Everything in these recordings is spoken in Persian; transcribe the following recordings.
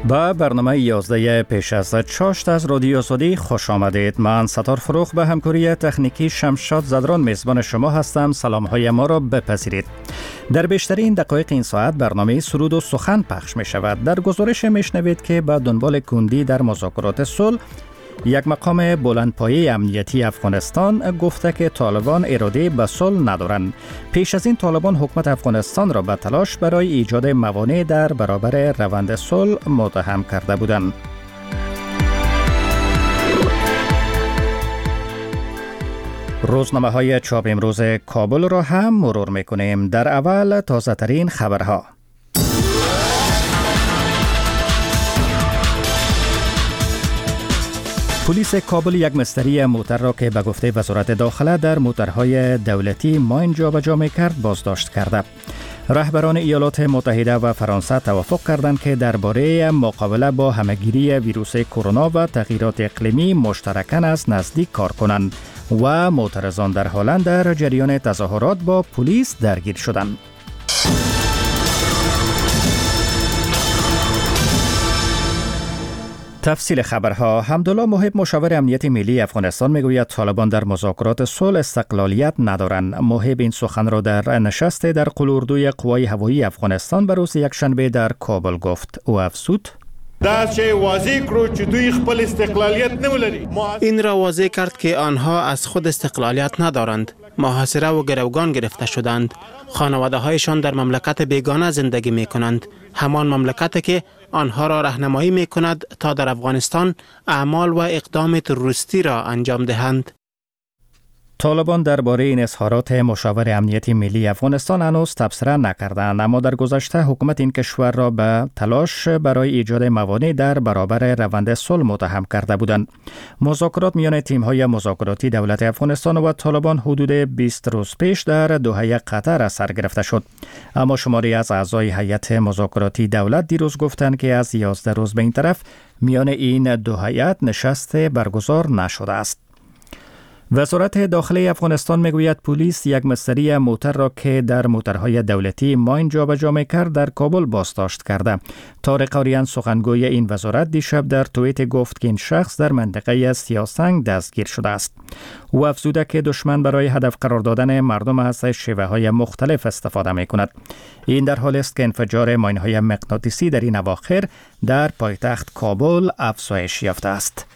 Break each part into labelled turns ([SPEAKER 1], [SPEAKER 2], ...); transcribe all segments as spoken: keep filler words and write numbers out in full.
[SPEAKER 1] با برنامه یازده پیش از چاشت از رادیو آزادی خوش آمدید. من ستار فروخ به همکاری تکنیکی شمشاد زدران میزبان شما هستم. سلام های ما را بپذیرید. در بیشترین دقایق این ساعت برنامه سرود و سخن پخش می شود. در گزارش می شنوید که با دنبال کندی در مذاکرات صلح، یک مقام بلندپایه امنیتی افغانستان گفته که طالبان اراده به صلح ندارند. پیش از این طالبان حکومت افغانستان را به تلاش برای ایجاد موانع در برابر روند صلح متهم کرده بودند. روزنامه های چاپ امروز کابل را هم مرور میکنیم. در اول تازه ترین خبرها. پلیس کابل یک مستری موتر را که به گفته وزارت داخله در موترهای دولتی ماین جابجا می‌کرد بازداشت کرده. رهبران ایالات متحده و فرانسه توافق کردند که درباره مقابله با همه‌گیری ویروس کرونا و تغییرات اقلیمی مشترکاً از نزدیک کار کنند و معترضان در هلند در جریان تظاهرات با پلیس درگیر شدند. تفصیل خبرها. حمدالله محب مشاور امنیت ملی افغانستان میگوید طالبان در مذاکرات صلح استقلالیت ندارند. محب این سخن را در نشست در قلوردوی قوای هوایی افغانستان به روز یکشنبه در کابل گفت. او افزود:
[SPEAKER 2] این را واضح کرد که آنها از خود استقلالیت ندارند. محاصره و گروگان گرفته شدند. خانواده هایشان در مملکت بیگانه زندگی می کنند. همان مملکتی که آنها را راهنمایی می کند تا در افغانستان اعمال و اقدام تروریستی را انجام دهند.
[SPEAKER 1] طالبان درباره این اظهارات مشاور امنیتی ملی افغانستان هنوز تبصره نکردند، اما در گذشته حکومت این کشور را به تلاش برای ایجاد موانع در برابر روند صلح متهم کرده بودند. مذاکرات میان تیم‌های مذاکراتی دولت افغانستان و طالبان حدود بیست روز پیش در دوحه قطر سر گرفته شد، اما شماری از اعضای هیئت مذاکراتی دولت دیروز گفتند که از یازده روز به این طرف میان این دو هیئت نشست برگزار نشده است. وزارت داخله افغانستان میگوید پلیس یک مستری موتر را که در موترهای دولتی ماین جابجا می‌کرد در کابل بازداشت کرده. طارق آریان سخنگوی این وزارت دیشب در توییت گفت که این شخص در منطقه سیاسنگ دستگیر شده است. او افزوده که دشمن برای هدف قرار دادن مردم از شیوه‌های مختلف استفاده می‌کند. این در حالی است که انفجار ماین‌های مغناطیسی در این اواخر در پایتخت کابل افزایش یافته است.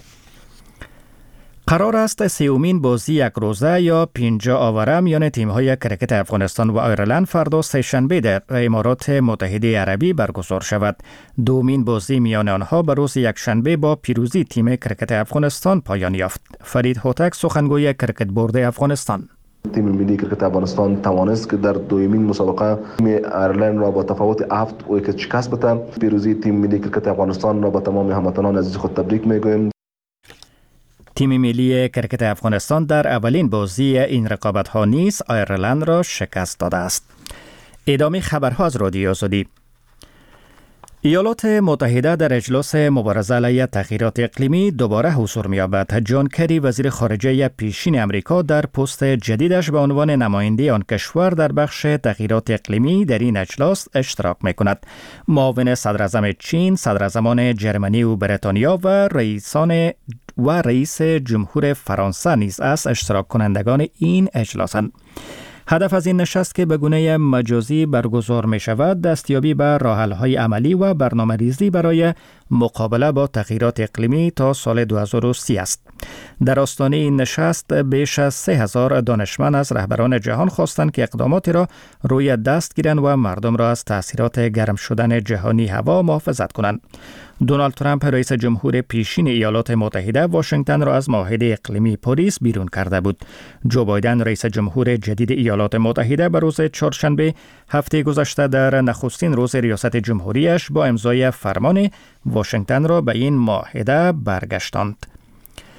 [SPEAKER 1] قرار است سیومین بازی یک روزه یا پینجا آوره میان تیم‌های کرکت افغانستان و آیرلند فردا سه‌شنبه در امارات متحده عربی برگزار شود. دومین بازی میان آنها به روز یکشنبه با پیروزی تیم کرکت افغانستان پایان یافت. فرید هوتک سخنگوی کرکت بورد افغانستان:
[SPEAKER 3] تیم ملی کرکت افغانستان توانست که در دومین مسابقه تیم آیرلند را با تفاوت هفت ویکت شکست بده. پیروزی تیم ملی کرکت افغانستان را با تمام هموطنان عزیز خود تبریک میگویم.
[SPEAKER 1] تیم ملی کرکت افغانستان در اولین بازی این رقابت‌ها نیز آیرلند را شکست داده است. ادامه خبرها از رادیو آزادی. ایالات متحده در اجلاس مبارزه علیه تغییرات اقلیمی دوباره حضور می‌یابد. جان کری وزیر خارجه پیشین امریکا در پست جدیدش به عنوان نماینده آن کشور در بخش تغییرات اقلیمی در این اجلاس اشتراک می‌کند. معاون صدراعظم چین، صدراعظمان جرمنی و بریتانیا و رئیسان و رئیس جمهور فرانسه نیز از اشتراک کنندگان این اجلاسند. هدف از این نشست که به گونه مجازی برگزار می شود دستیابی به راه‌حل‌های عملی و برنامه‌ریزی برای مقابله با تغییرات اقلیمی تا سال دو هزار و سی است. در آستانه این نشست بیش از سه هزار دانشمند از رهبران جهان خواستند که اقداماتی را روی دست گیرند و مردم را از تاثیرات گرم شدن جهانی هوا محافظت کنند. دونالد ترامپ رئیس جمهور پیشین ایالات متحده واشنگتن را از معاهده اقلیمی پاریس بیرون کرده بود. جو بایدن رئیس جمهور جدید ایالات متحده به روز چهارشنبه هفته گذشته در نخستین روز ریاست جمهوریش با امضای فرمان واشنگتن را به این معاهده برگشتاند.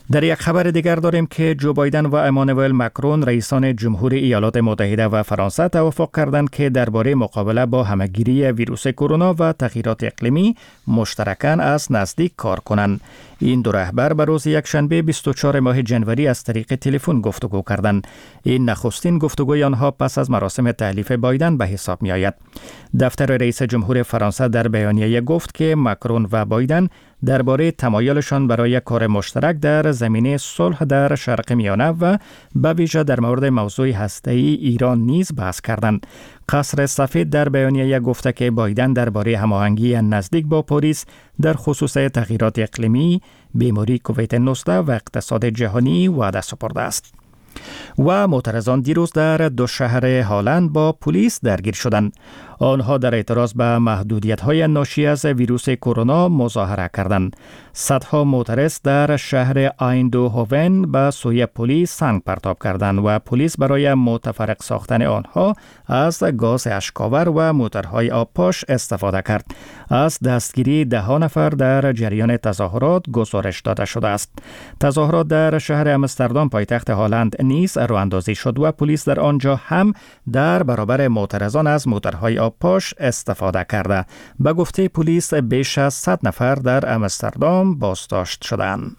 [SPEAKER 1] در یک خبر دیگر داریم که جو بایدن و امانوئل مکرون رئیسان جمهور ایالات متحده و فرانسه توافق کردند که درباره مقابله با همهگیری ویروس کرونا و تغییرات اقلیمی مشترکاً از نزدیک کار کنند. این دو رهبر به روز یکشنبه بیست و چهارم ماه جنوری از طریق تلفن گفتگو کردند. این نخستین گفتگوی آنها پس از مراسم تحلیف بایدن به حساب می آید. دفتر رئیس جمهور فرانسه در بیانیه گفت که مکرون و بایدن درباره تمایلشان برای کار مشترک در زمینه صلح در شرق میانه و به ویژه در مورد موضوع هسته‌ای ایران نیز بحث کردند. قصر سفید در بیانیه گفته که بایدن درباره هماهنگی نزدیک با پاریس در خصوص تغییرات اقلیمی، بیماری کووید نوزده و اقتصاد جهانی وعده سپرده است. و معترضان دیروز در دو شهر هالند با پلیس درگیر شدند. آنها در اعتراض به محدودیت‌های ناشی از ویروس کرونا مظاهره کردند. صدها معترض در شهر آیندهوون به سوی پلیس سنگ پرتاب کردند و پلیس برای متفرق ساختن آنها از گاز اشک‌آور و موتورهای آبپاش استفاده کرد. از دستگیری ده نفر در جریان تظاهرات گزارش داده شده است. تظاهرات در شهر آمستردام پایتخت هالند نیز راه‌اندازی شد و پلیس در آنجا هم در برابر معترضان از موتورهای آبپاش استفاده کرده. به گفته پلیس بیش از صد نفر در آمستردام بازداشت شدند.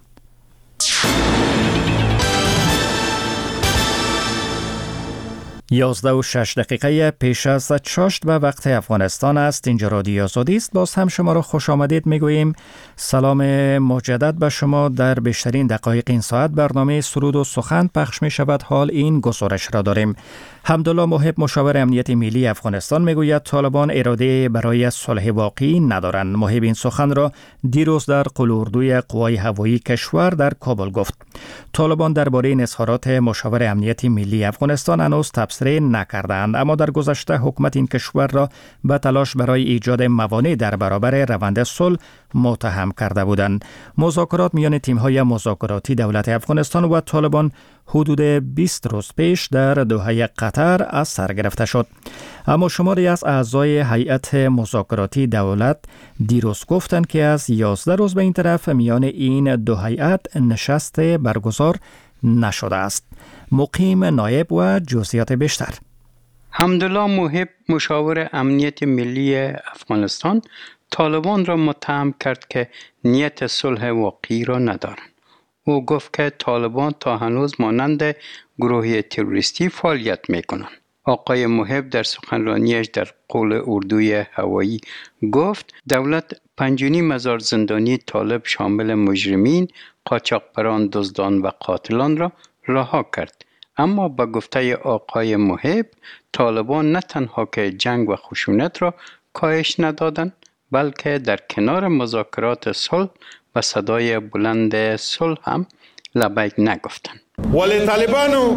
[SPEAKER 1] یازده و شش دقیقه پیش از چاشت به وقت افغانستان است. اینجا رادیو آزادی است. باز هم شما را خوش آمدید میگوییم. سلام مجدد به شما. در بیشترین دقایق این ساعت برنامه سرود و سخن پخش می شود. حال این گزارش را داریم. حمدالله محب مشاور امنیت ملی افغانستان میگوید طالبان اراده برای صلح واقعی ندارند. محب این سخن را دیروز در قلوردوی قوای هوایی کشور در کابل گفت. طالبان درباره این اظهارات مشاور امنیت ملی افغانستان هنوز تبصره نکردند، اما در گذشته حکومت این کشور را به تلاش برای ایجاد موانع در برابر روند صلح متهم کرده بودند. مذاکرات میان تیم‌های مذاکراتی دولت افغانستان و طالبان حدود بیست روز پیش در دوحه قطر از سر گرفته شد. اما شماری از اعضای هیئت مذاکراتی دولت دیروز گفتند که از یازده روز به این طرف میان این دو هیئت نشست برگزار نشده است. مقیم نایب و جزئیات بیشتر.
[SPEAKER 4] حمدالله محب مشاور امنیت ملی افغانستان طالبان را متهم کرد که نیت صلح واقعی را ندارند. او گفت که طالبان تا هنوز مانند گروه تروریستی فعالیت می‌کنند. آقای محب در سخنرانیش در قول اردوی هوایی گفت دولت پنج و نیم هزار زندانی طالب شامل مجرمین، قاچاقبران، دزدان و قاتلان را رها کرد. اما با گفته آقای محب طالبان نه تنها که جنگ و خشونت را کاهش ندادند، بلکه در کنار مذاکرات صلح و صدای بلند صلح هم لبیک نگفتند.
[SPEAKER 5] ولی طالبانو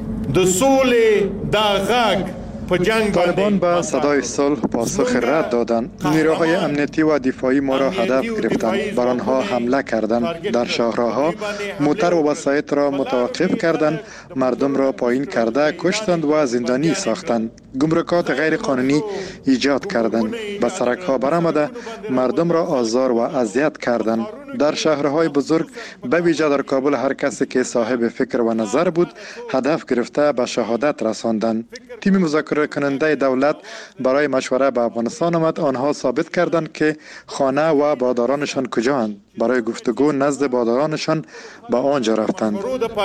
[SPEAKER 5] د سولې دا غږ په جنگ
[SPEAKER 6] طالبان به صدای صلح پاسخ رد دادند. نیروهای امنیتی و دفاعی ما را هدف گرفتند، بر آنها حمله کردند، در شاهراه‌ها موتر و وسایط را متوقف کردند، مردم را پایین کرده کشتند و زندانی ساختند، گمرکات غیر قانونی ایجاد کردند، به سرک‌ها برآمده مردم را آزار و اذیت کردند. در شهرهای بزرگ به ویژه در کابل هر کسی که صاحب فکر و نظر بود هدف گرفته به شهادت رساندند. تیم مذاکره کننده دولت برای مشوره به افغانستان آمد. آنها ثابت کردند که خانه و بادارانشان کجاند. برای گفتگو نزد بادارانشان به آنجا رفتند.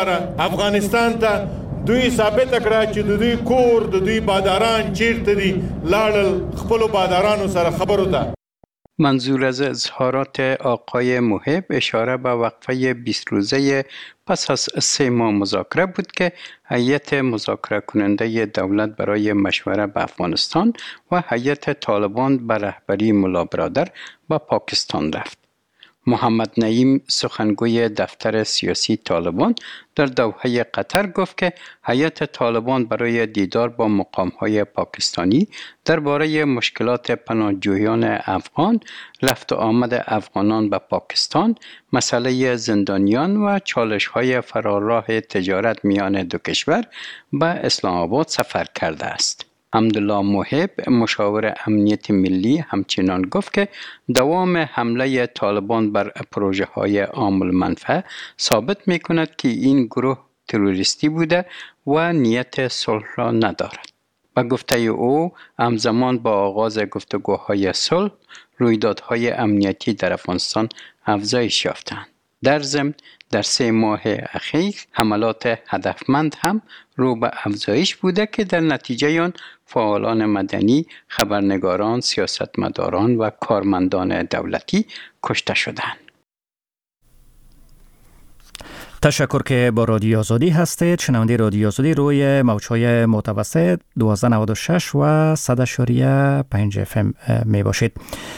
[SPEAKER 5] افغانستان ته دوی ثابت کړه چې د دوی کور د دوی باداران چیرته دي، لاړل خپل بادارانو سره خبرو ته.
[SPEAKER 4] منظور از اظهارات آقای محب اشاره به وقفه بیست روزه پس از سه ماه مذاکره بود که هیئت مذاکره کننده دولت برای مشوره به افغانستان و هیئت طالبان به رهبری ملا برادر به پاکستان رفت. محمد نعیم سخنگوی دفتر سیاسی طالبان در دوحه قطر گفت که هیئت طالبان برای دیدار با مقام‌های پاکستانی درباره مشکلات پناهجویان افغان، رفت و آمد افغانان به پاکستان، مسئله زندانیان و چالش‌های فراراه تجارت میان دو کشور به اسلام آباد سفر کرده است. حمدالله محب مشاور امنیت ملی همچنان گفت که دوام حمله طالبان بر پروژه های عام المنفعه ثابت می کند که این گروه تروریستی بوده و نیت صلح را ندارد. با گفته او همزمان با آغاز گفتگوهای صلح رویدادهای امنیتی در افغانستان افزایش یافتند. در ضمن در سه ماه اخیر حملات هدفمند هم رو به افزایش بوده که در نتیجه آن فعالان مدنی، خبرنگاران، سیاستمداران و کارمندان دولتی کشته شدند.
[SPEAKER 1] تشکر که با رادیو آزادی هستید. شنونده رادیو آزادی روی موج‌های متوسط دویست و نود و شش و صد و پنج اف ام می باشید.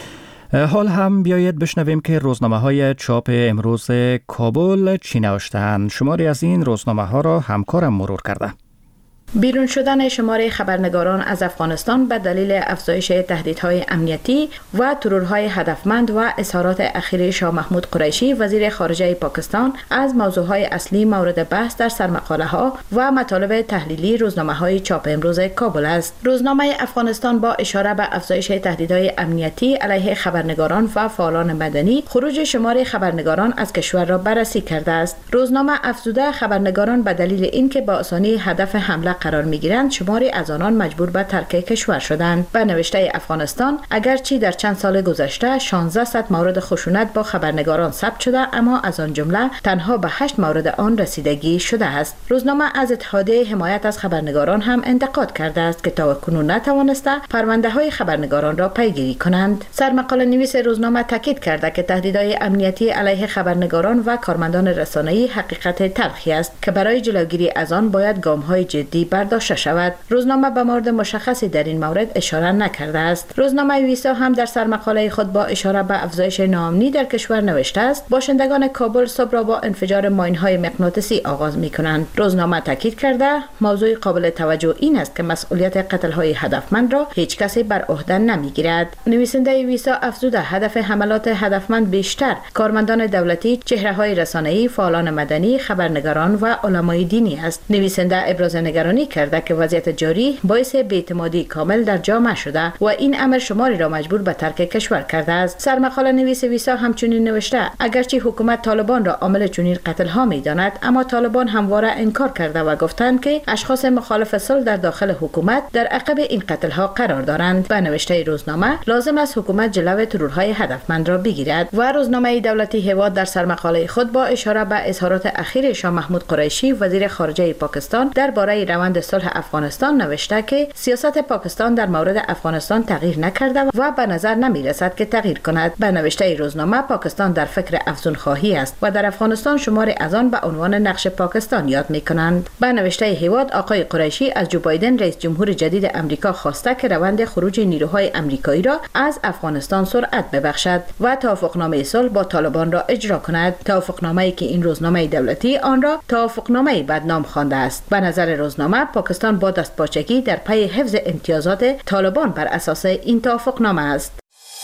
[SPEAKER 1] حال هم بیایید بشنویم که روزنامه های چاپ امروز کابل چی نوشتند. شماری از این روزنامه ها را همکارم مرور کرده.
[SPEAKER 7] بیرون شدن شماره خبرنگاران از افغانستان به دلیل افزایش تهدیدهای امنیتی و ترورهای هدفمند و اظهارات اخیر شاه محمود قریشی وزیر خارجه پاکستان از موضوعهای اصلی مورد بحث در سرمقاله ها و مطالب تحلیلی روزنامه های چاپ امروز کابل است. روزنامه افغانستان با اشاره به افزایش تهدیدهای امنیتی علیه خبرنگاران و فعالان مدنی خروج شماره خبرنگاران از کشور را بررسی کرده است. روزنامه افزوده خبرنگاران به دلیل اینکه با آسانی هدف حمله قرار می‌گیرند شماری از آنان مجبور به ترک کشور شدند. به نوشته افغانستان اگرچه در چند سال گذشته شانزده مورد خشونت با خبرنگاران ثبت شده اما از آن جمله تنها به هشت مورد آن رسیدگی شده است. روزنامه از اتحادیه حمایت از خبرنگاران هم انتقاد کرده است که تاکنون نتوانسته پرونده‌های خبرنگاران را پیگیری کنند. سرمقاله نویس روزنامه تاکید کرده که تهدیدهای امنیتی علیه خبرنگاران و کارمندان رسانه‌ای حقیقت تلخی است که برای جلوگیری از آن باید گام‌های جدی برداشته شود. روزنامه به مورد مشخصی در این مورد اشاره نکرده است. روزنامه ویسا هم در سرمقاله خود با اشاره به افزایش ناامنی در کشور نوشته است باشندگان کابل صبح را با انفجار ماین‌های مغناطیسی آغاز می‌کنند. روزنامه تاکید کرده موضوع قابل توجه این است که مسئولیت قتل‌های هدفمند را هیچ کسی بر عهده نمی‌گیرد. نویسنده ویسا افزوده هدف حملات هدفمند بیشتر کارمندان دولتی، چهره‌های رسانه‌ای، فعالان مدنی، خبرنگاران و علمای دینی است. نویسنده ابراز نگرانی کرده که وضعیت جاری باعث بی‌اعتمادی کامل در جامعه شده و این امر شماری را مجبور به ترک کشور کرده است. سرمقاله نویس ویسا همچنین نوشته اگرچه حکومت طالبان را عامل چنین قتل ها می‌داند اما طالبان همواره انکار کرده و گفتند که اشخاص مخالف صلح در داخل حکومت در عقب این قتل ها قرار دارند. به نوشته روزنامه لازم است حکومت جلوی ترورهای هدفمند را بگیرد و روزنامه دولتی هواد در سرمقاله خود با اشاره به اظهارات اخیر شاه محمود قریشی وزیر خارجه پاکستان درباره روند صلح افغانستان نوشته که سیاست پاکستان در مورد افغانستان تغییر نکرده و به نظر نمی رسد که تغییر کند. به نوشته روزنامه پاکستان در فکر افزون خواهی است و در افغانستان شماری از آن به عنوان نقش پاکستان یاد می کنند. به نوشته هواد آقای قریشی از جو بایدن رئیس جمهور جدید امریکا خواسته که روند خروج نیروهای امریکایی را از افغانستان سرعت ببخشد و توافقنامه صلح با طالبان را اجرا کند. توافقنامه‌ای که این روزنامه دولتی آن را توافقنامه بدنام خوانده است. به نظر روزنامه پاکستان با دستپاچگی در پی حفظ امتیازات طالبان بر اساس این توافقنامه است.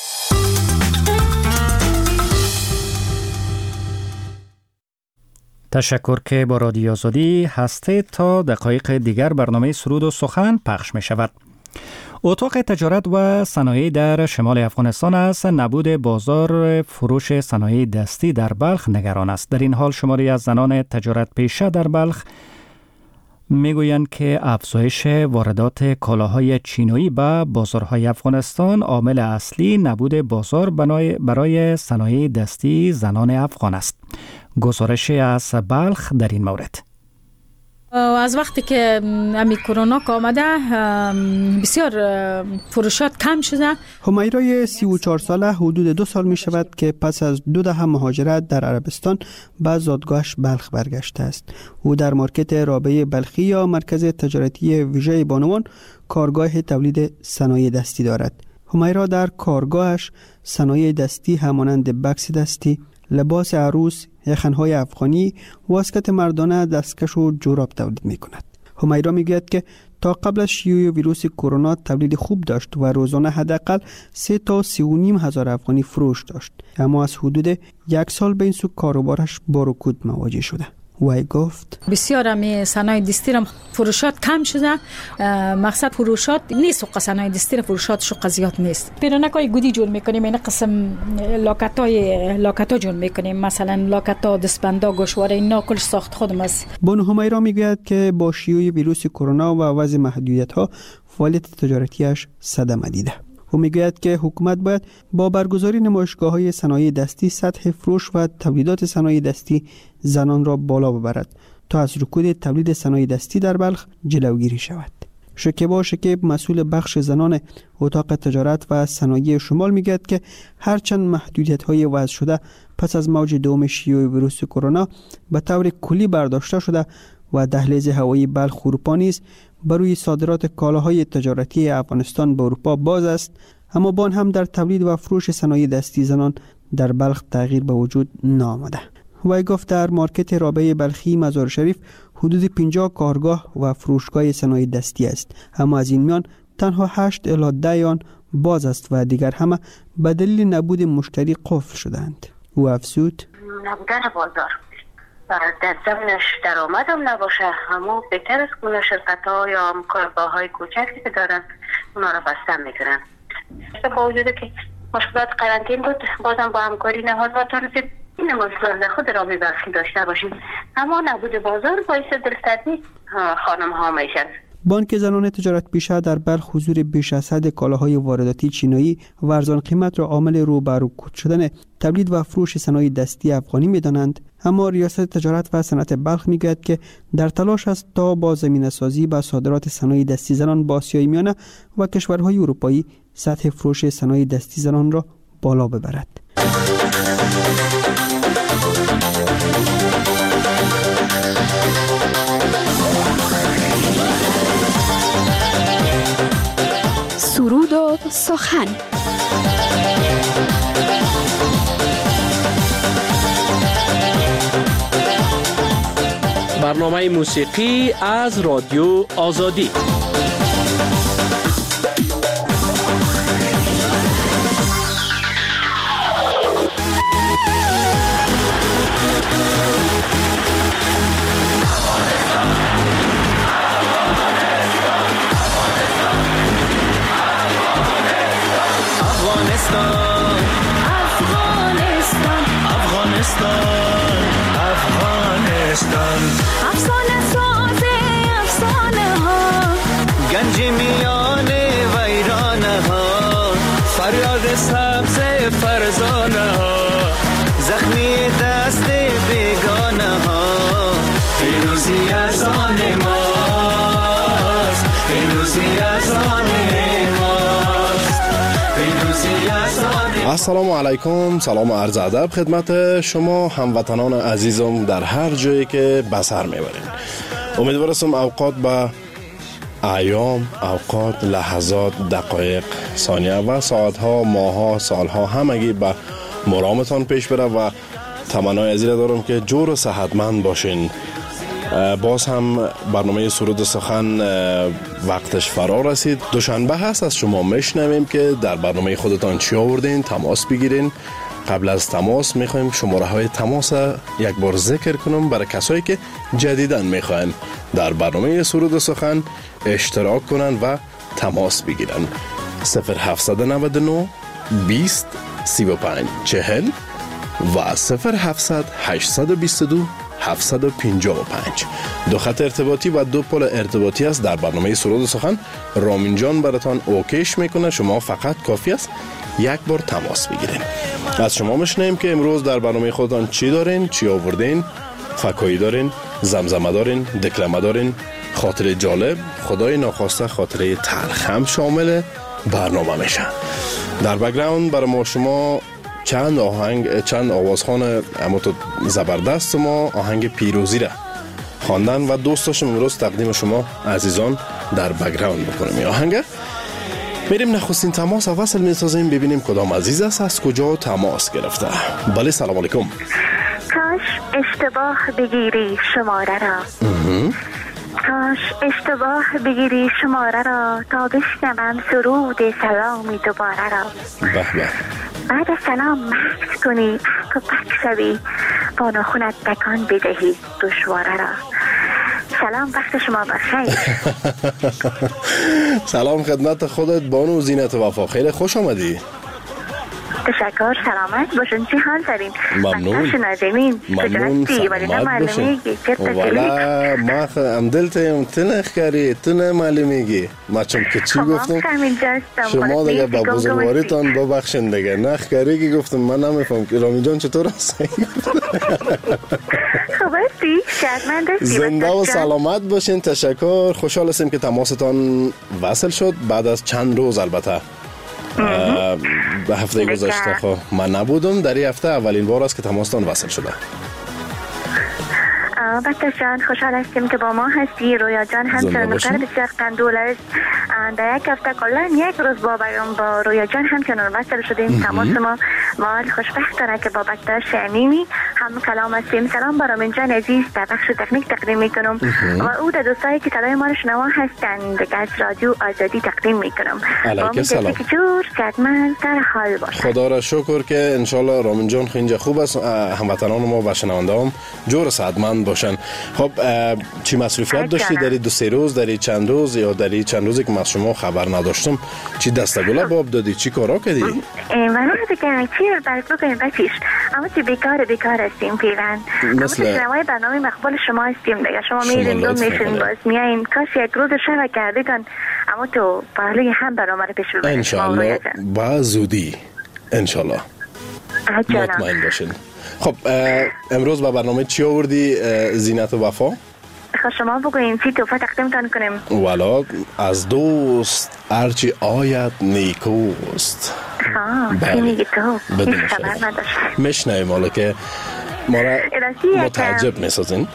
[SPEAKER 1] تشکر که با رادیو آزادی هستید. تا دقایق دیگر برنامه سرود و سخن پخش می شود. اتاق تجارت و صنایع در شمال افغانستان است نبود بازار فروش صنایع دستی در بلخ نگران است. در این حال شماری از زنان تجارت پیشه در بلخ میگویند که افزایش واردات کالاهای چینی به بازارهای افغانستان عامل اصلی نبود بازار برای صنایع دستی زنان افغان است. گزارش از بلخ در این مورد.
[SPEAKER 8] از وقتی که امی کرونا آمده بسیار فروشات کم شده.
[SPEAKER 9] همیرای سی و چهار ساله حدود دو سال می شود که پس از دو دهه مهاجرت در عربستان به زادگاهش بلخ برگشته است. او در مارکت رابعه بلخی یا مرکز تجارتی ویژه بانوان کارگاه تولید صنایع دستی دارد. همیرا در کارگاهش صنایع دستی همانند بکس دستی، لباس عروس، یخنهای افغانی، واسکت مردانه، دستکش و جوراب تولید می کند. همیرا می گوید که تا قبل از شیوع ویروس کرونا تولید خوب داشت و روزانه حداقل سه تا سی و نیم هزار افغانی فروش داشت، اما از حدود یک سال به این سو کاروبارش با رکود مواجه شده. وی گفت
[SPEAKER 8] بسیار می صنایع دستی را فروشات کم شده. مقصد فروشات نیست و صنایع دستی را فروشاتش زیاد نیست. پیرنکای گودی جور میکنیم، این قسم لاکتای لاکتا جور میکنیم، مثلا لاکتا، دستبندا، گوشواره، اینا کلش ساخت خودم است.
[SPEAKER 9] بانو همیرا میگوید که با شیوع ویروس کرونا و وضع محدودیت ها فعالیت تجارتیش صدمه دیده. او میگوید که حکومت باید با برگزاری نمایشگاه‌های صنایع دستی سطح فروش و تولیدات صنایع دستی زنان را بالا ببرد تا از رکود تولید صنایع دستی در بلخ جلوگیری شود. شکیبا شکیب مسئول بخش زنان اتاق تجارت و صنایع شمال میگوید که هرچند محدودیت‌های وضع شده پس از موج دوم شیوع ویروس کرونا به طور کلی برداشته شده و دهلیز هوایی بلخ اروپا نیز بروی صادرات کالاهای تجارتی افغانستان به اروپا باز است، اما بان هم در تولید و فروش صنایع دستی زنان در بلخ تغییر به وجود نآمده. وی گفت در مارکت رابعه بلخی مزار شریف حدود پنجاه کارگاه و فروشگاه صنایع دستی است، اما از این میان تنها هشت الی ده آن باز است و دیگر همه به دلیل نبود مشتری قفل شدند. او افزود
[SPEAKER 10] نبودن بازار در زمینش درآمد هم نباشه، همون بهتر است که شرکت ها یا کارگاه های کوچکی که دارن اونا رو بستن میکنن. با وجود که مشکلات قرنطین بود، بازم با همکاری نهادها رسید این مشکلات خود را ببخشی داشته باشیم، اما نبود بازار باعث دلسردی خانم ها میشن.
[SPEAKER 9] بانک زنان تجارت پیشه در بلخ حضور بیش از حد کالاهای وارداتی چینایی و ارزان قیمت را عامل رو به رکود شدن تولید و فروش صنایع دستی افغانی می‌دانند، اما ریاست تجارت و صنعت بلخ میگوید که در تلاش است تا با زمینه‌سازی به صادرات صنایع دستی زنان با آسیای میانه و کشورهای اروپایی سطح فروش صنایع دستی زنان را بالا ببرد.
[SPEAKER 11] سرود و سخن.
[SPEAKER 12] برنامه موسیقی از رادیو آزادی.
[SPEAKER 13] افسانه ساز افسانه ها، گنج میان ویرانه ها، فریاد سبز فرزانه ها، زخمی دست بیگانه ها، پیروزی از آن ماست، پیروزی از آن ماست، پیروزی از آن.
[SPEAKER 14] السلام علیکم، سلام و عرض ادب خدمت شما هموطنان عزیزم در هر جایی که بسر میبرین. امیدوارم اوقات به ایام، اوقات، لحظات، دقایق، ثانیه و ساعتها، ماها، سالها همگی به مرامتان پیش بره و تمنای عزیز دارم که جور و صحتمند باشین. باز هم برنامه سرود سخن وقتش فرا رسید. دوشنبه هست، از شما میشنویم که در برنامه خودتان چی آوردین، تماس بگیرین. قبل از تماس میخوایم شماره های تماس یک بار ذکر کنم برای کسایی که جدیداً میخواین در برنامه سرود سخن اشتراک کنن و تماس بگیرن. صفر هفت نه نه بیست سی و پنج چهل و صفر هفت هشت دو دو هفتصد و پنجاه و پنج. دو خط ارتباطی و دو پل ارتباطی است در برنامه سرود سخن. رامین جان براتان اوکیش میکنه، شما فقط کافی است یک بار تماس بگیرین. از شما میشنیم که امروز در برنامه خودتان چی دارین، چی آوردین، فکایی دارین، زمزمه دارین، دکلمه دارین، خاطره جالب، خدای ناخواسته خاطره تلخ هم شامل برنامه میشن. در بک‌گراند برای ما شما چند آهنگ، چند آوازخوان اما تو زبردست ما آهنگ پیروزی را خواندن و دوست داشتم امروز تقدیم شما عزیزان در بک‌گراند بکنیم. این آهنگ میریم نخستین تماس وصل میسازیم، ببینیم کدام عزیز است، از کجا تماس گرفته. بله سلام علیکم.
[SPEAKER 10] کاش اشتباه بگیری شماره را، کاش اشتباه بگیری شماره را تا بشنوم سرود سلامی دوباره را.
[SPEAKER 14] به به.
[SPEAKER 10] بعد سلام مکس کنی احک و پک شوی، با ناخونت تکان بدهی دشواره را. سلام، وقت شما بخیر.
[SPEAKER 14] سلام خدمت خودت بانو زینت وفا، خیلی خوش آمدی.
[SPEAKER 10] تشکر، سلامت باشین. چه حال دارین؟
[SPEAKER 14] ممنون ممنون سلامت باشین. والا ما خم دلتیم تنخ کاری تنه معلومیگی ما چون که چی گفتم شما دیگه با بزرگواریتان ببخشین دیگه نخ کاری که گفتم من نمیفهم که رامی جان چطور هست؟
[SPEAKER 10] خوبستی؟ شرمنده
[SPEAKER 14] زنده و سلامت باشین. تشکر، خوشحال هستیم که تماستان وصل شد بعد از چند روز. البته به هفته گذشته خب من نبودم، در این هفته اولین بار است که تماستان وصل شده.
[SPEAKER 10] بچه جان خوشحال هستیم که با ما هستی. رویا جان همچنان نکر بسیار قندول است. در یک هفته کلا یک روز با با رویا جان همچنان وصل شدیم. تماس ما ما خوشبخت داره که با بچه شمیمی هم کلام هستیم. سلام برام اینجا عزیز در بخش تکنیک تقدیم میکنم و او در دوستایی که صدای ما رو شنوا هستند دیگه از رادیو آزادی تقدیم میکنم.
[SPEAKER 14] علیک سلام.
[SPEAKER 10] که جور صحتمند در حال باشه.
[SPEAKER 14] خدا را شکر که انشالله رامین جان خینجا خوب است، هموطنان ما و شنونده هم جور صحتمند باشن. خب چی مصروفیت داشتی در دو سه روز، در چند روز یا در چند روزی که من از شما خبر نداشتم؟ چی دستگله باب دادی؟ چی کارا کردی؟
[SPEAKER 10] من دیگه چی برات بگم بچیش، اما چی بیکار بیکار هستیم فعلا. اما تو شنوای برنامه مقبول شما هستیم دیگه. شما میرین دو میشین باز میایین، کاش یک روز شب کردیدن، اما تو پهلوی هم برنامه رو پیش ببرید
[SPEAKER 14] انشالله با زودی انشالله. مطمئن باشین. خب امروز با برنامه چی آوردی زینت و وفا؟
[SPEAKER 10] خب شما بگوین چی توفه تقدیم کنیم؟
[SPEAKER 14] والا از دوست هرچی آید نیکوست.
[SPEAKER 10] ها چی میگی تو؟
[SPEAKER 14] بدون خبر نداشت میشنویم حالا که ما را متعجب میسازین.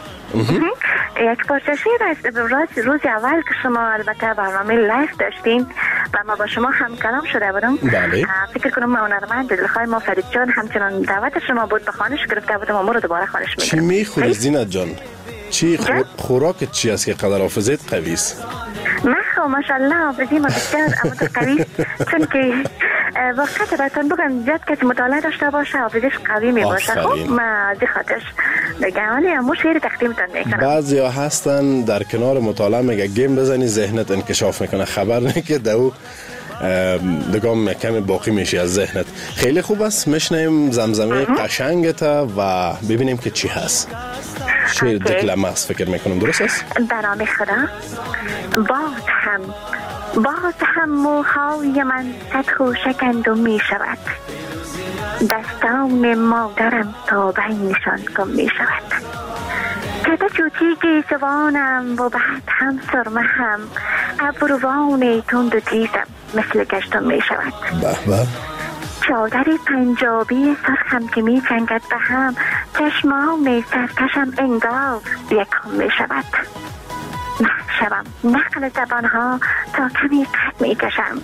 [SPEAKER 10] یک پارچه شیر است. روز روز اول که شما البته برنامه لایف داشتین و ما با شما هم کلام شده بودم.
[SPEAKER 14] بله.
[SPEAKER 10] فکر کنم ما هنرمند دلخواه ما فرید جان همچنان دعوت شما بود به خانش گرفته بودم و ما رو دوباره خانش میگرفت.
[SPEAKER 14] چی میخوری زینت جان؟ چی خوراکت چی است که قدر حافظت قوی است؟
[SPEAKER 10] من خب ماشاءالله حافظی ما بسیار اما قوی است، چون که واقعا براتون بگم جد کسی مطالعه داشته باشه حافظش قوی می باشه. خب ما از این خاطرش دیگه ولی همون شعر تقدیمتون میکنم.
[SPEAKER 14] بعضی ها هستن در کنار مطالعه میگه گیم بزنی ذهنت انکشاف میکنه، خبر نه که دو دگام کمی باقی میشه از ذهنت. خیلی خوب است، میشنیم زمزمه قشنگت و ببینیم که چی هست. شعر دکلمه است فکر میکنم، درست است؟
[SPEAKER 10] برنامه خدا. باز هم باز هم موهای من سطح شکندو می شود، دستان مادرم تا بینشان گم می شود. کده چوچی گیزوانم و بعد هم سرمه هم ابروان تند و تیزم مثل گشتم می شود.
[SPEAKER 14] به به.
[SPEAKER 10] چادر پنجابی سرخم که می جنگد به هم، چشمان سرکشم انگار یکم می شود. شوم نقل زبانها تا کمی قد می کشم،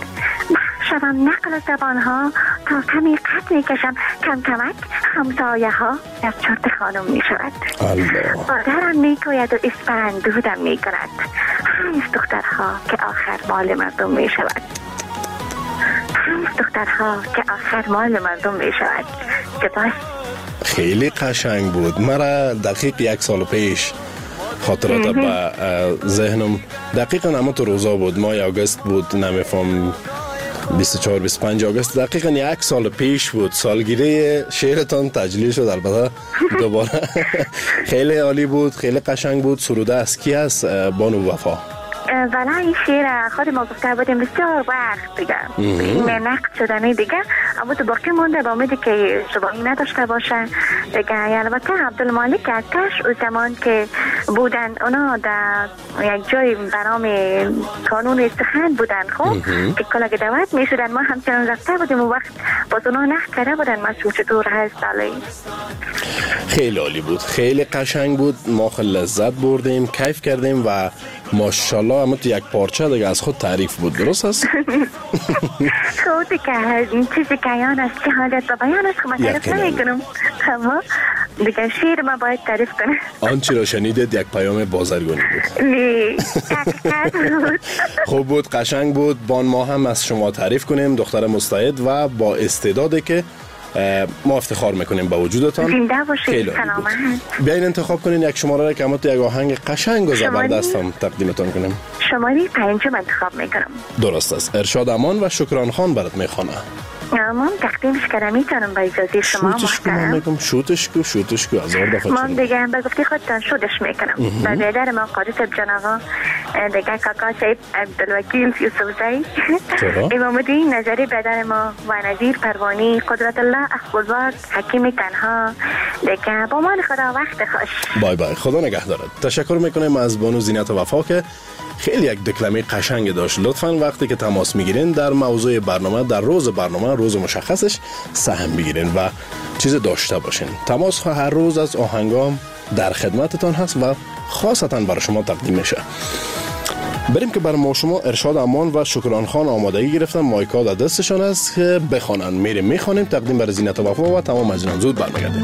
[SPEAKER 10] شوم نقل زبانها تا کمی قد می کشم، کم کمک همسایه ها در چرت خانم می شود. مادرم می گوید و اسپند دودم می کند، حیث دخترها که آخر مال مردم می شود. حیث دخترها که آخر مال مردم می شود. سپاس.
[SPEAKER 14] خیلی قشنگ بود. مرا دقیق یک سال پیش خاطرات به ذهنم دقیقا اما تو روزا بود، ماه آگوست بود، نمیفهم بیست و چهار بیست و پنج آگوست، دقیقا یک سال پیش بود. سالگیری شعرتان تجلیل شد البته دوباره. خیلی عالی بود، خیلی قشنگ بود. سروده از کی است بانو وفا؟
[SPEAKER 10] والا این شعر خود ما گفته بودیم بسیار وقت دیگه این نقد شدنه دیگه، اما تو باقی مونده با امیدی که شباهی نداشته باشن دیگه. البته عبدالمالک ارتش او زمان که بودن اونا در یک جای برام کانون سخن بودن خب که کلا که دعوت می شدن ما همچنان رفته بودیم و وقت باز اونا نقد کرده بودن مسئول چطور هست سالی.
[SPEAKER 14] خیلی عالی بود، خیلی قشنگ بود، ما خیلی لذت بردیم، کیف کردیم و ماشاءالله اما تو یک پارچه دیگه از خود تعریف بود، درست است؟
[SPEAKER 10] خودی که این چیزی که یان است که حالت و بیان است که من تعریف نمی کنم، اما دیگه شیر ما باید تعریف کنم.
[SPEAKER 14] آنچه را شنیدید یک پیام بازرگانی بود.
[SPEAKER 10] نه بود.
[SPEAKER 14] خوب بود، قشنگ بود. بان ما هم از شما تعریف کنیم، دختر مستعد و با استعداده که ما افتخار میکنیم به وجودتان.
[SPEAKER 15] زنده باشید. سلامت.
[SPEAKER 14] بیاین انتخاب کنین یک شماره را که ما تو یک آهنگ قشنگ و زبردست هم تقدیمتون کنیم.
[SPEAKER 15] شماره پنجم انتخاب میکنم.
[SPEAKER 14] درست است. ارشاد امان و شکران خان برات میخوانه.
[SPEAKER 15] من تقدیمش کردم، میتونم با اجازه شما محترم؟
[SPEAKER 14] شوتش کو شوتش کو هزار دفعه.
[SPEAKER 15] من دیگه به گفتی خودتان شوتش میکنم. با بیادر ما قاری صاحب جان آقا، دیگه کاکا صاحب عبدالوکیل یوسف زی، امام الدین نظری بیادر ما و نظیر پروانی، قدرت الله اخبرباد، حکیم تنها، دیگه با من خدا وقت خوش.
[SPEAKER 14] بای بای، خدا نگهدارت. تشکر میکنیم از بانو زینت وفا که خیلی یک دکلمه قشنگ داشت. لطفاً وقتی که تماس میگیرین در موضوع برنامه، در روز برنامه، روز مشخصش سهم بگیرین و چیز داشته باشین. تماس هر روز از آهنگام در خدمتتان هست و خاصتاً برای شما تقدیم میشه. بریم که برای ما شما ارشاد امان و شکران خان آمادگی گرفتن، مایکا در دستشان است که بخوانن. میریم میخوانیم، تقدیم برای زینت وفا و تمام از اینان زود برمیگردیم.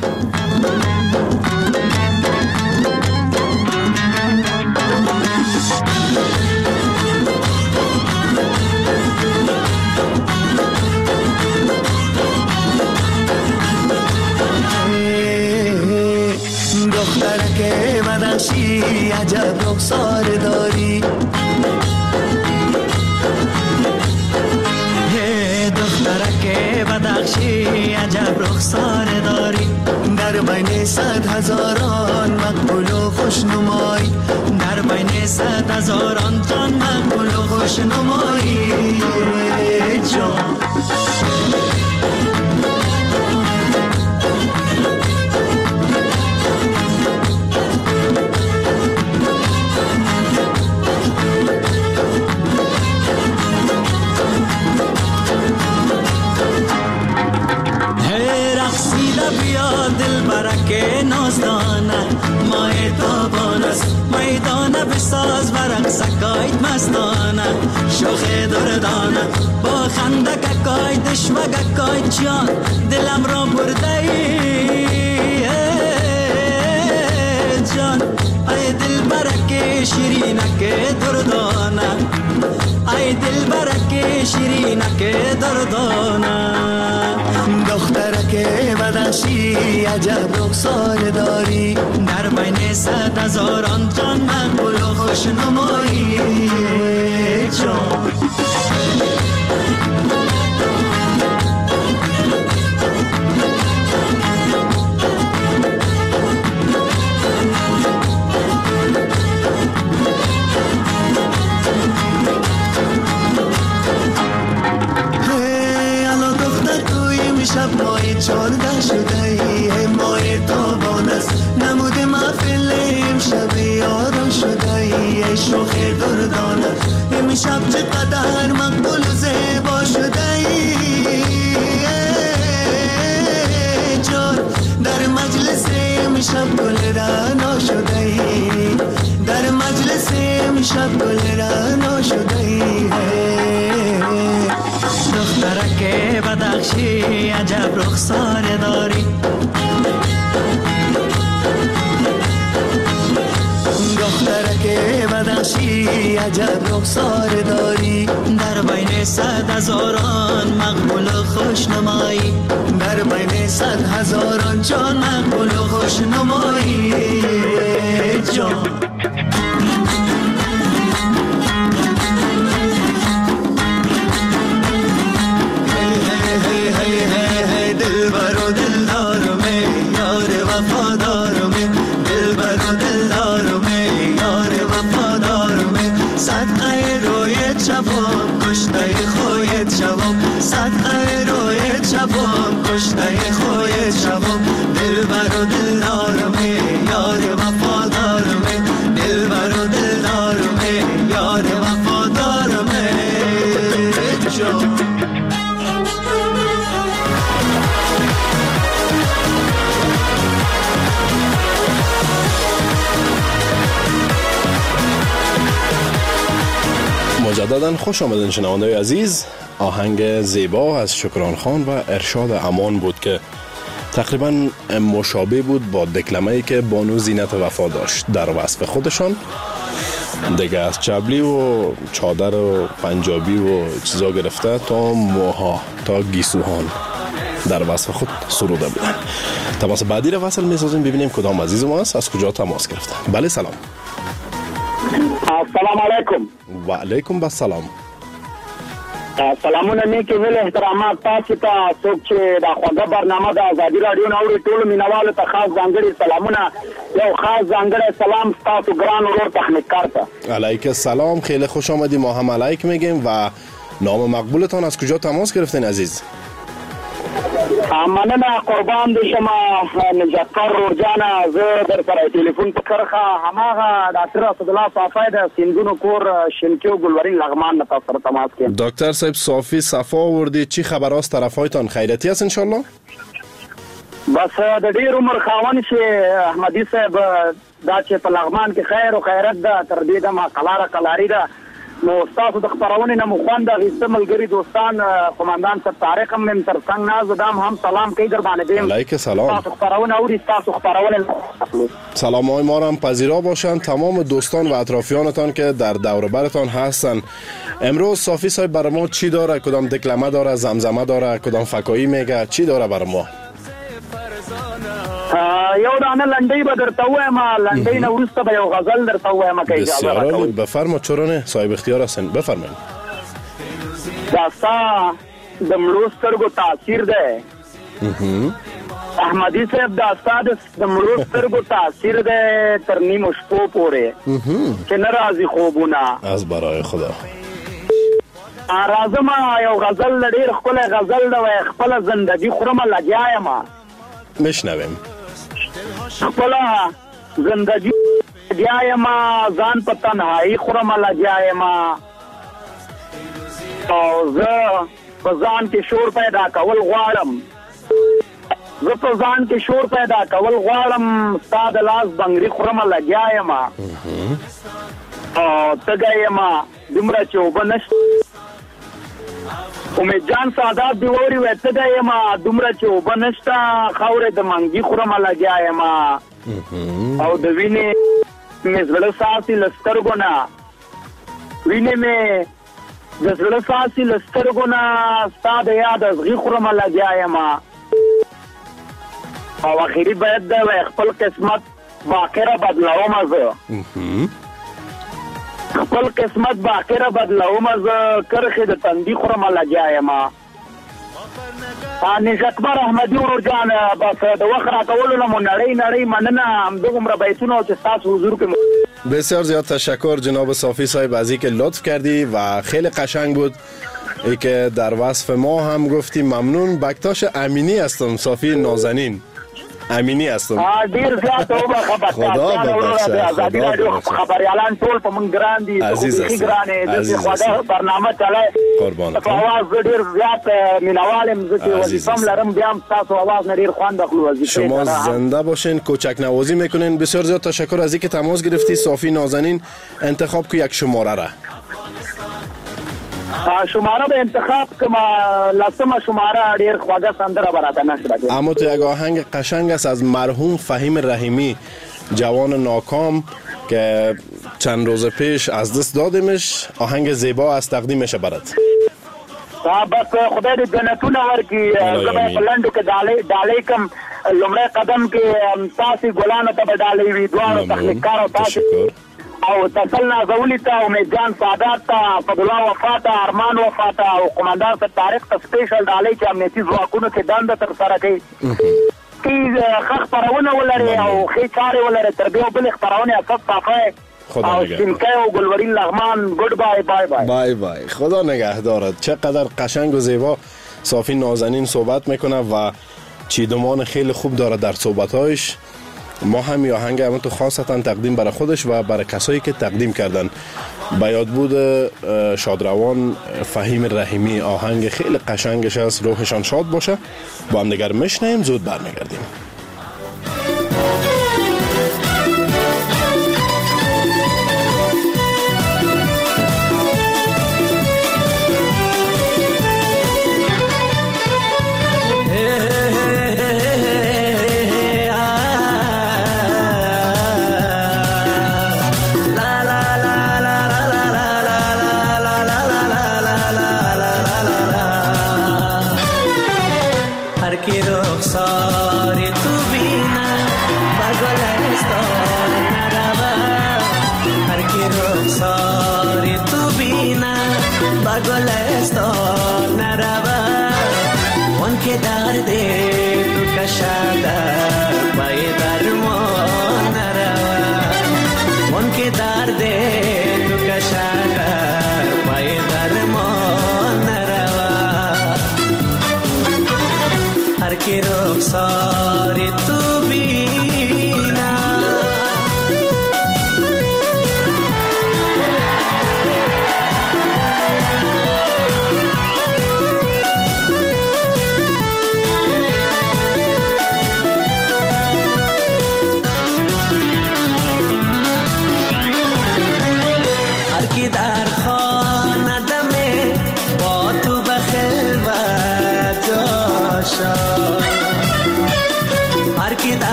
[SPEAKER 13] دخترک بدخشی عجب رخسار داری، دخترک بدخشی عجب رخسار داری، در بین صد هزاران مقبول و خوشنمایی، در بین صد هزاران جان مقبول و خوشنمایی جان. دل برکه نازدانه ماه تابان است، میدانه بساز برق سکایت مستانه، شوخ دردانه با خنده ککای دشمه ککای جان، دلم را برده ای جان. ای دل برکه شیرینه که دردانه، ای دل برکه شیرینه که دردانه. دخترک بدخشی عجب رخسار داری، در بین صد هزاران جان مقبول و خوشنمایی جان. شب ماه چارده شده ای ماه تابان است، نمود محفل امشب یاران شده ای شوخ دردان است، امشب چقدر مقبول و زیبا شده ای جان، در مجلس امشب گل رعنا شده ای، در مجلس امشب گل رعنا شده ای. دخترک بدخشی عجب رخسار داری، دخترک بدخشی عجب رخسار داری، در بین صد هزاران مقبول و خوشنمایی، در بین صد هزاران جان مقبول و خوشنمایی جان. کشته خویت شوم، صدقه رویت شوم، کشته خویت شوم، دل بر و دل دارم یار وفادارم، دل بر و دل دارم یار وفادارم جان.
[SPEAKER 14] مجددا خوش آمدین شنونده‌های عزیز. آهنگ زیبا از شکران خان و ارشاد امان بود که تقریبا مشابه بود با دکلمه‌ای که بانو زینت وفا داشت در وصف خودشان. دیگه از چبلی و چادر و پنجابی و چیزا گرفته تا موها تا گیسوهان در وصف خود سروده بودن. تماس بعدی را وصل می‌سازیم ببینیم کدام عزیز ما است، از کجا تماس گرفته. بله سلام.
[SPEAKER 16] السلام علیکم.
[SPEAKER 14] و علیکم السلام.
[SPEAKER 16] سلامونه نیکی ویل احترامات تاسو ته څوک چې د خوږه برنامه د ازادي رادیو نه اوري ټولو مینوالو ته خاص ځانګړي سلامونه. یو خاص ځانګړی سلام تاسو ګران ورور تخنیککار ته.
[SPEAKER 14] علیک السلام، خیلی خوش آمدی. ما هم علیک میگیم. و نام مقبولتان از کجا تماس گرفتین عزیز؟
[SPEAKER 16] مننه قربان دي شما نجاتکار رورجانه. زه در سره تلیفون په کرخه هماغه ډاکټر اسدالله صافی د سیندونو کور شینکي و ګلورین لغمان نه تاسو سره تماس کوم.
[SPEAKER 14] دکتر صاحب صافی صفا آوردی، چی خبر است؟ طرفایتان خیریتی است ان شاء الله؟
[SPEAKER 16] بس د ډیر عمر خاوند چې احمدي صاحب دا چې په لغمان کې خیر او خیرت ده تر دې دمه قلاره قلاری ده. نو تاسو د خبرونه نه مخوند غیسته ملګری دوستان قومندان صاحب طارق هم تر څنګه ناز دام هم سلام کوي در باندې دیم.
[SPEAKER 14] علیک السلام.
[SPEAKER 16] تاسو خبرونه اوري، تاسو خبرونه
[SPEAKER 14] سلام های ما را هم پذیرا باشند تمام دوستان و اطرافیانتان که در دور برتان هستند. امروز صافی صاحب برای ما چی داره؟ کدام دکلمه داره؟ زمزمه داره؟ کدام فکایی میگه؟ چی داره برای ما؟
[SPEAKER 16] یو دانه لنډۍ به درته ووایم، لنډۍ نه وروسته به یو غزل درته ووایم که اجازه راکوئ.
[SPEAKER 14] بفرما، چرا نه، صاحب اختیار هستین، بفرمایئ.
[SPEAKER 16] دا ستا د مړو سترګو تاثیر دی احمدي صاحب، دا ستا د مړو سترګو تاثیر دی تر نیمو شپو پورې چې نه راځي خوبونه
[SPEAKER 14] از برای خدا.
[SPEAKER 16] راځم یو غزل ډېر ښکلی غزل دی، وایي خپله زندګي خورمه لګیا یم.
[SPEAKER 14] میشنویم.
[SPEAKER 16] خپله زندگی لګیا یم، ځان په تنهایي خورمه لګیا یم، او زه په ځان کې شور پیدا کول غواړم زه په ځان کې شور پیدا کول غواړم ستا د لاس بنګړي خورمه لګیا یم، او تږی یم دومره چې اوبه نشته. امید جان سادات دی ووري وای تږی یم دومره چې اوبه نشته، خاورې د منګي خورمه لګیا یم، او د وینې مې زړه ساسي له سترګو نه وینې مې د زړه ساسي له سترګو نه ستا د یاد ازغي خورمه لګیا یم، او اخري باید دی وای خپل قسمت باقره بدلومه زه خپل قسمت باقره بدلومه زه کرښې د تندي خورمه لګیا یم. نیش اکبر احمدي ورور جان، بس د وخت راکولو نه مو نړۍ نړۍ مننه. همدغومره بیتونه چې ستاسو حضور کې
[SPEAKER 14] بسیار زیاد تشکر جناب صافی صاحب از اینکه لطف کردی و خیلی قشنگ بود. ای که در وصف ما هم گفتی ممنون. بکتاش امینی هستم، صافی نازنین امینی هستم.
[SPEAKER 16] ډیر زیات او خبر
[SPEAKER 14] خدا ببخشه،
[SPEAKER 16] ازادي رادیو خبريالان ټول په مونږ ګران دي،
[SPEAKER 14] عزیز
[SPEAKER 16] هستم عزیز هستم
[SPEAKER 14] برنامه
[SPEAKER 16] چلای
[SPEAKER 14] قربان
[SPEAKER 16] په आवाज ډیر زیات مینوالم زه چې وظیفم لرم بیا هم تاسو आवाज ډیر خوند اخلو. وظیفه
[SPEAKER 14] شما زنده باشین، کوچک نوازی میکنین. بسیار زیاد تشکر از اینکه تماس گرفتی. صافی نازنین انتخاب کو یک شماره را
[SPEAKER 16] شماره به انتخاب کما لازم شماره ډیر خواږه سندره براته نشده.
[SPEAKER 14] اما تو یک آهنگ قشنگ است از مرحوم فهیم رحیمی، جوان ناکام که چند روز پیش از دست دادیمش. آهنگ زیبا است، تقدیمش برات.
[SPEAKER 16] بس خدای دې جنتونه ورکړي. زه به په لنډو کې ډالۍ ډالۍ کوم. لومړی قدم کې تاسې ګلانو ته به ډالۍ وي، دواړو تخنیککارو تاسې او تسل نازولی ته، امید جان سادات ته، فضلالله وفا ته، ارمان وفا ته، او قومندان صاحب طارق ته سپیشل ډالۍ چې امنیتي ځواکونو کې دنده ترسره کوي، چې ښه خپرونه ولري او ښې چارې ولري. تر دې بلې خپرونې اساس صافی او شینکۍ او ګلورین لغمان. گود بای بای بای
[SPEAKER 14] بای بای. خدا نگهدارت. چقدر قشنگ و زیبا صافی نازنین صحبت میکنه و چیدمان خیلی خوب داره در صحبتهایش. ما هم یه آهنگ همون تو خاصتا تقدیم برای خودش و برای کسایی که تقدیم کردن. با یادبود شادروان فهیم رحیمی، آهنگ خیلی قشنگش است. روحشان شاد باشه. با هم دیگر میشنیم، زود برمیگردیم.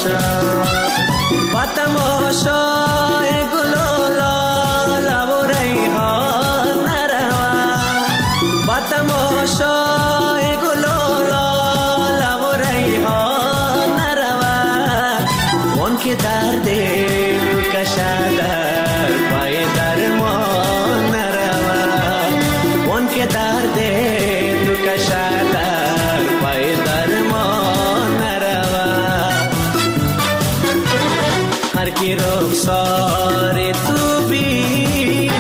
[SPEAKER 13] با تماشای گل و لاله و ریحان نروم با تماشای گل و لاله و ریحان نروم اون که درد دل کشد در پای درمان نروم اون که درد دل کشد در پای درمان نروم هر کی رخسار تو بینم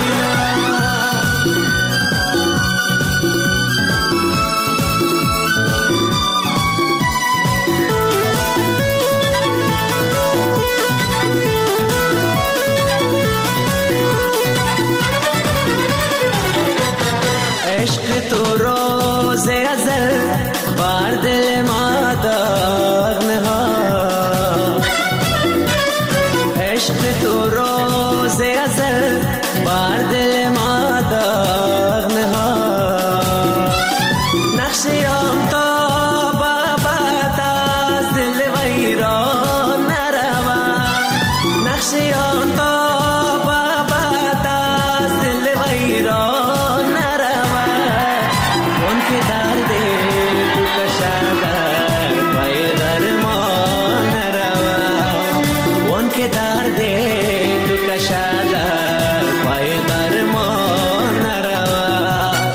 [SPEAKER 13] عشق تو روز ازل بر دل ما داغ نهاد عشق تو روز ازل بر دل ما داغ نهاد نقش آن تا بابت از دل ویران نروم نقش آن تا بابت از دل ویران نروم اون که درد تو کشد در پای درمان نروم اون که درد تو کشد در پای درمان نروم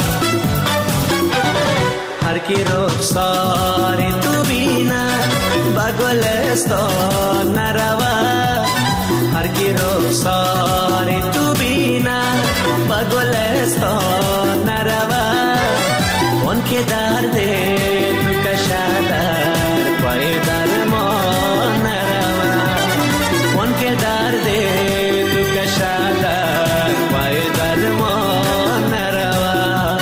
[SPEAKER 13] هر کی رخسار تو بینه با گلستان نروم هر کی رخسار تو بینه با گلستان نروم اون که درد تو کشد در پای درمان نروم اون که درد تو کشد در پای درمان نروم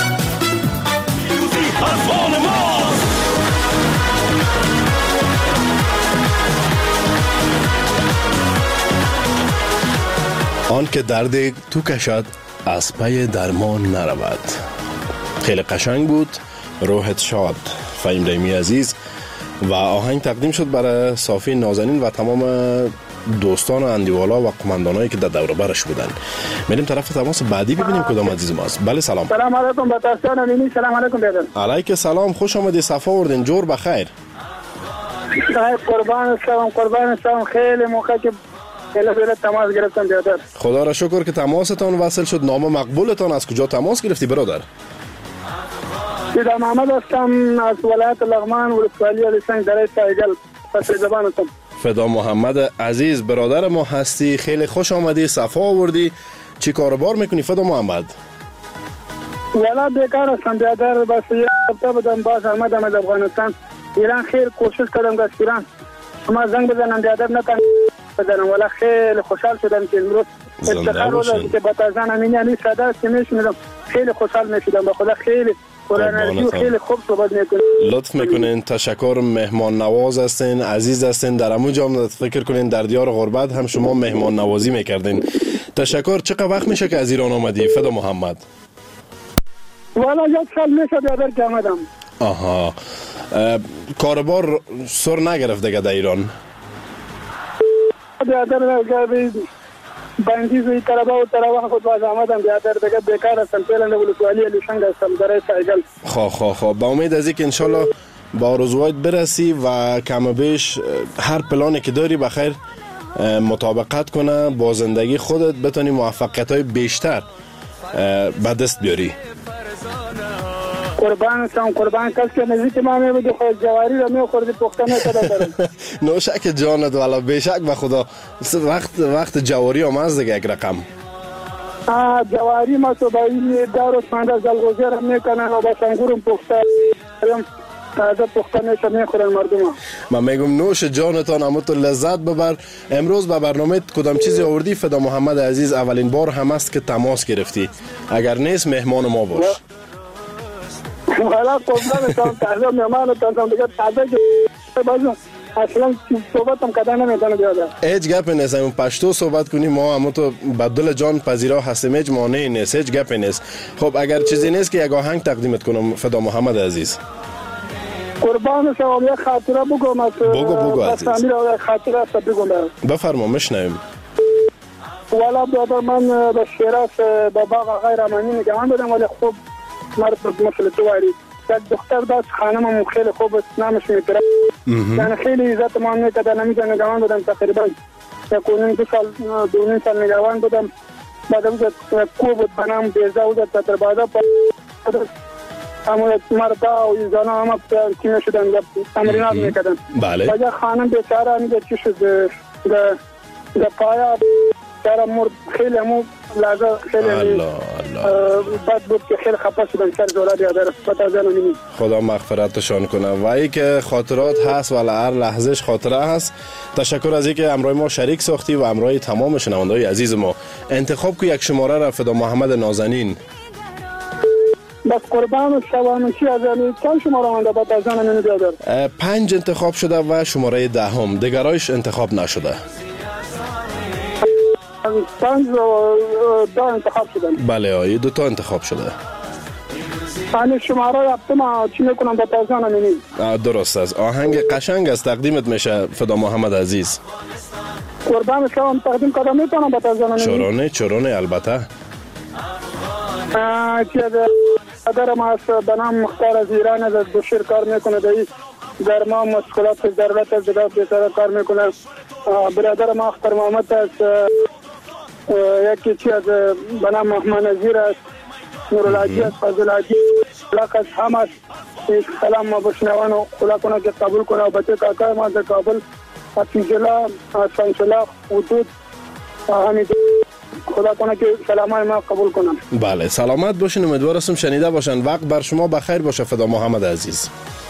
[SPEAKER 14] آن که درد تو کشد از پی درمان نرود. خیلی قشنگ بود. روحت شاد. فهیم ریمی عزیز. و آهنگ تقدیم شد برای صافی نازنین و تمام دوستان اندیوالا و قماندانایی که در دور برش بودن. میریم طرف تماس بعدی ببینیم کدام عزیز ماست. بله سلام.
[SPEAKER 17] سلام علیکم باترسان امینی. سلام علیکم بیادر.
[SPEAKER 14] علیک سلام. خوش آمدی. صفا آوردین. جور بخیر.
[SPEAKER 17] خیر قربان سلام قربان سلام. خیلی موقع که خیلی خیلی تماس گرفتم بیادر.
[SPEAKER 14] خدا را شکر که تماستان وصل شد. نام مقبولتان از کجا تماس گرفتی برادر؟
[SPEAKER 17] سیدا محمد هستم از ولایت لغمان ولسوالی علیسنگ درای سایگل پس زبانتم.
[SPEAKER 14] فدا محمد عزیز برادر ما هستی. خیلی خوش آمدی. صفا آوردی. چی کاربار میکنی فدا محمد؟
[SPEAKER 17] والا بیکار هستم بیادر. بس یه هفته بودم باز آمدم از افغانستان. ایران خیلی کوشش کردم که از ایران شما زنگ بزنم بیادر نتن بزنم. والا خیلی خوشحال شدم که امروز افتخار روزه که باترزان امینی علی صدا که میشنیدم. خیلی خوشحال میشدم. به خدا خیلی خیلی خوب صحبت میکنین.
[SPEAKER 14] لطف میکنین. تشکر. مهمان نواز هستین. عزیز هستین. در همون جام فکر کنین در دیار غربت هم شما مهمان نوازی میکردین. تشکر. چقدر وقت میشه که از ایران آمدی فدا محمد؟
[SPEAKER 17] والا یک سال میشه بیادر که آمدم.
[SPEAKER 14] آها. کاربار سر نگرفت دیگه در ایران؟
[SPEAKER 17] بیادر بندیز ای طربا و طربا خود باز آمدم بیادر دیگه بیکار هستم. پیلنده ولسوالی علیشنگ هستم درای سایگل.
[SPEAKER 14] خواه خواه خواه. با امید از اینکه انشالله با آرزوهایت برسی و کم بیش هر پلانی که داری بخیر مطابقت کنه با زندگی خودت بتونی موفقیت های بیشتر به دست بیاری.
[SPEAKER 17] قربان سلام قربان. کس که نزدیک ما میبودی خود جواری رو میخوردی پختنه کده دارم.
[SPEAKER 14] نوشک جانت والا بیشک به خدا. وقت وقت جواری هم از دیگه یک رقم.
[SPEAKER 17] آه جواری ما تو با این دار و سمانده زلغوزی رو میکنن و با سنگورم پخته تازه پختنه شو میخورن مردم ها.
[SPEAKER 14] من میگم نوش جانتان اما تو لذت ببر. امروز به برنامه کدام چیزی آوردی فدا محمد عزیز؟ اولین بار هم است که تماس گرفتی. اگر نیست مهمان ما باش.
[SPEAKER 17] والا قربانتان تازه مهمانتان دیگه تازه که بازم اصلا صحبت هم کده نمیتونه بیاده.
[SPEAKER 14] هیچ گپی نیست. همون پشتو صحبت کنیم ما همون تو بدل جان پذیرا هستیم. هیچ مانعی نیست. هیچ گپی نیست. خب اگر چیزی نیست که یک آهنگ تقدیمت کنم فدا محمد عزیز.
[SPEAKER 17] قربان شما یک خاطره بگم از
[SPEAKER 14] بگو بگو عزیز.
[SPEAKER 17] بس امیر خاطره است بگم.
[SPEAKER 14] بفرما میشنویم.
[SPEAKER 17] والا برادر من به شیراز به باغ غیر امانی نگهبان بودم ولی خوب مرد مثل تو واری یک دختر داشت خانمم خیلی خوب است نامش میتره یعنی خیلی عزت ما میکرد نمیدونم نگهبان بودم تقریبا یک و نیم دو سال دو نیم سال نگهبان بودم بعد از کو بود بنام بیزا بود تر بعدا اما مردا و زنا هم تیم شدن تمرینات میکردن
[SPEAKER 14] بله
[SPEAKER 17] بعد خانم بیچاره میگه چی شد به به پایا چرا مرد خیلی همو لازم خیلی بد بود که خیلی خفه شدن سر زولاد یادر پتازن نمی
[SPEAKER 14] خدا مغفرتشان کنه و ای که خاطرات هست و هر لحظهش خاطره هست. تشکر از اینکه امروز ما شریک ساختی و امروز تمام شنونده‌های عزیز ما. انتخاب کو یک شماره را فدا محمد نازنین.
[SPEAKER 17] بس قربان شوام چی از این چند شماره مونده پتازن نمی یادر
[SPEAKER 14] پنج انتخاب شده و شماره دهم دیگرایش انتخاب نشده.
[SPEAKER 17] پنج دو انتخاب شدن.
[SPEAKER 14] بله آیه دو تا انتخاب شده.
[SPEAKER 17] پنج شماره هفتم چی میکنم با تازانه منی.
[SPEAKER 14] درست است. آهنگ قشنگ است تقدیمت میشه فدا محمد عزیز.
[SPEAKER 17] قربان شما تقدیم کدام میتونم با تازانه منی.
[SPEAKER 14] چرونه چرونه البته.
[SPEAKER 17] چی اداره ما از بنام مختار از ایران از بشیر کار میکنه دایی در ما مشکلات ضرورت از دیگر بیشتر کار میکنه. برادر ما اختر محمد از یکی چی از بنام محمد نظیر است نورالعجی است فضل عجی خلاق است هم است سلام ما بشنوان و خلا کنه که قبول کنه و بچه کاکای ما در کابل حفیظالله سنسلا حدود همین خدا کنه که سلامای ما قبول کنم.
[SPEAKER 14] بله سلامت باشین امیدوار هستم شنیده باشن. وقت بر شما بخیر باشه فدا محمد عزیز.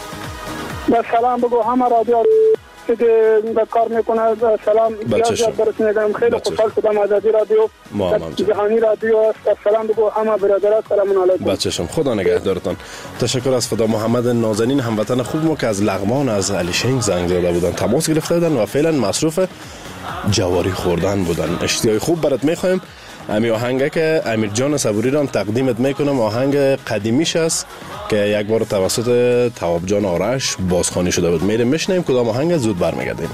[SPEAKER 17] با سلام بگو همه رادیو که کار میکنه سلام زیاد برسونیدم خیلی خوشحال شدم آزادی رادیو جهانی رادیو است. سلام بگو همه برادرات سلام علیکم.
[SPEAKER 14] بچه‌شم خدا نگهدارتان. تشکر از فدا محمد نازنین هموطن خوب ما که از لغمان از علی شنگ زنگ زده بودن تماس گرفته بودن و فعلا مصروف جواری خوردن بودن. اشتیاق خوب برات میخوایم. امی آهنگه که امیر جان صبوری را هم تقدیمت میکنم آهنگ قدیمیش است که یک بار توسط تواب جان آرش بازخوانی شده بود. میریم میشنیم کدام آهنگ زود برمیگردیم.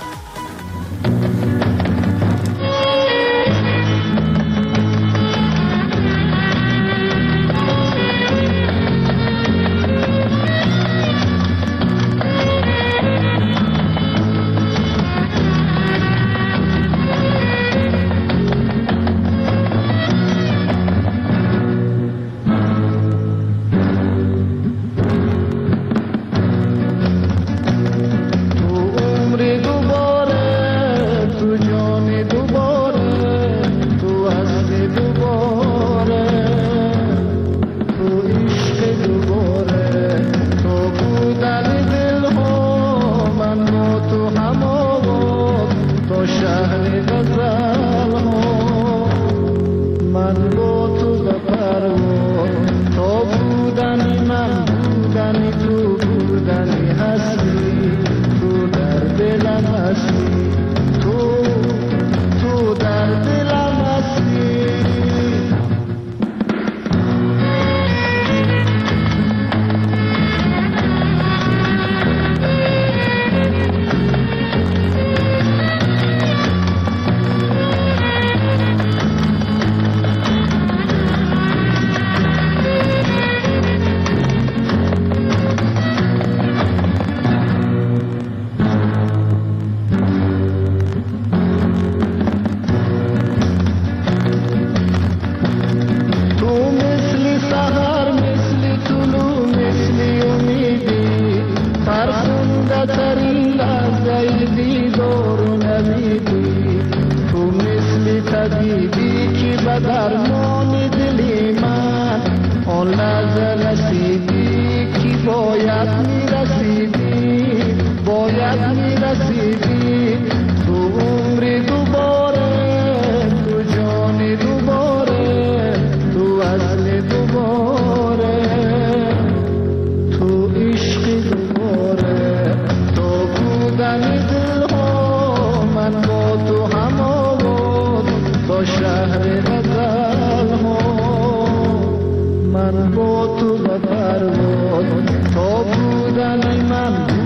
[SPEAKER 13] من با تو بپرواز تا بودن من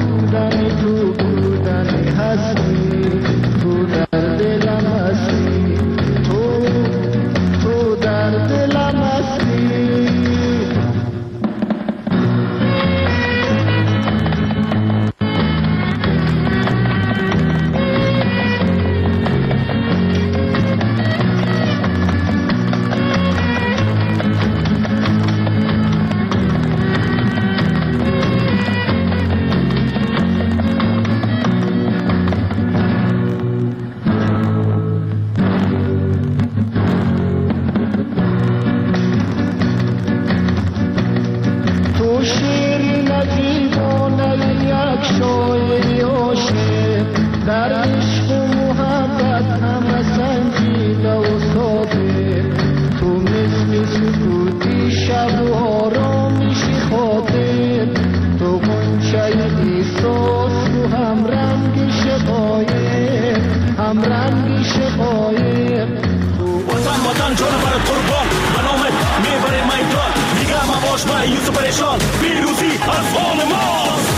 [SPEAKER 13] بخشای عاشق در عشق و محبت همه سنجیده و صادق تو مثل سکوتی شب و آرامیشی خاطر تو غنچه احساس و هم رنگ شقایق هم رنگ شقایق وطن وطن جان بر قربان به نامت میبره میدان دیگه ما باش مایوس و پریشان پیروزی از آن ماست.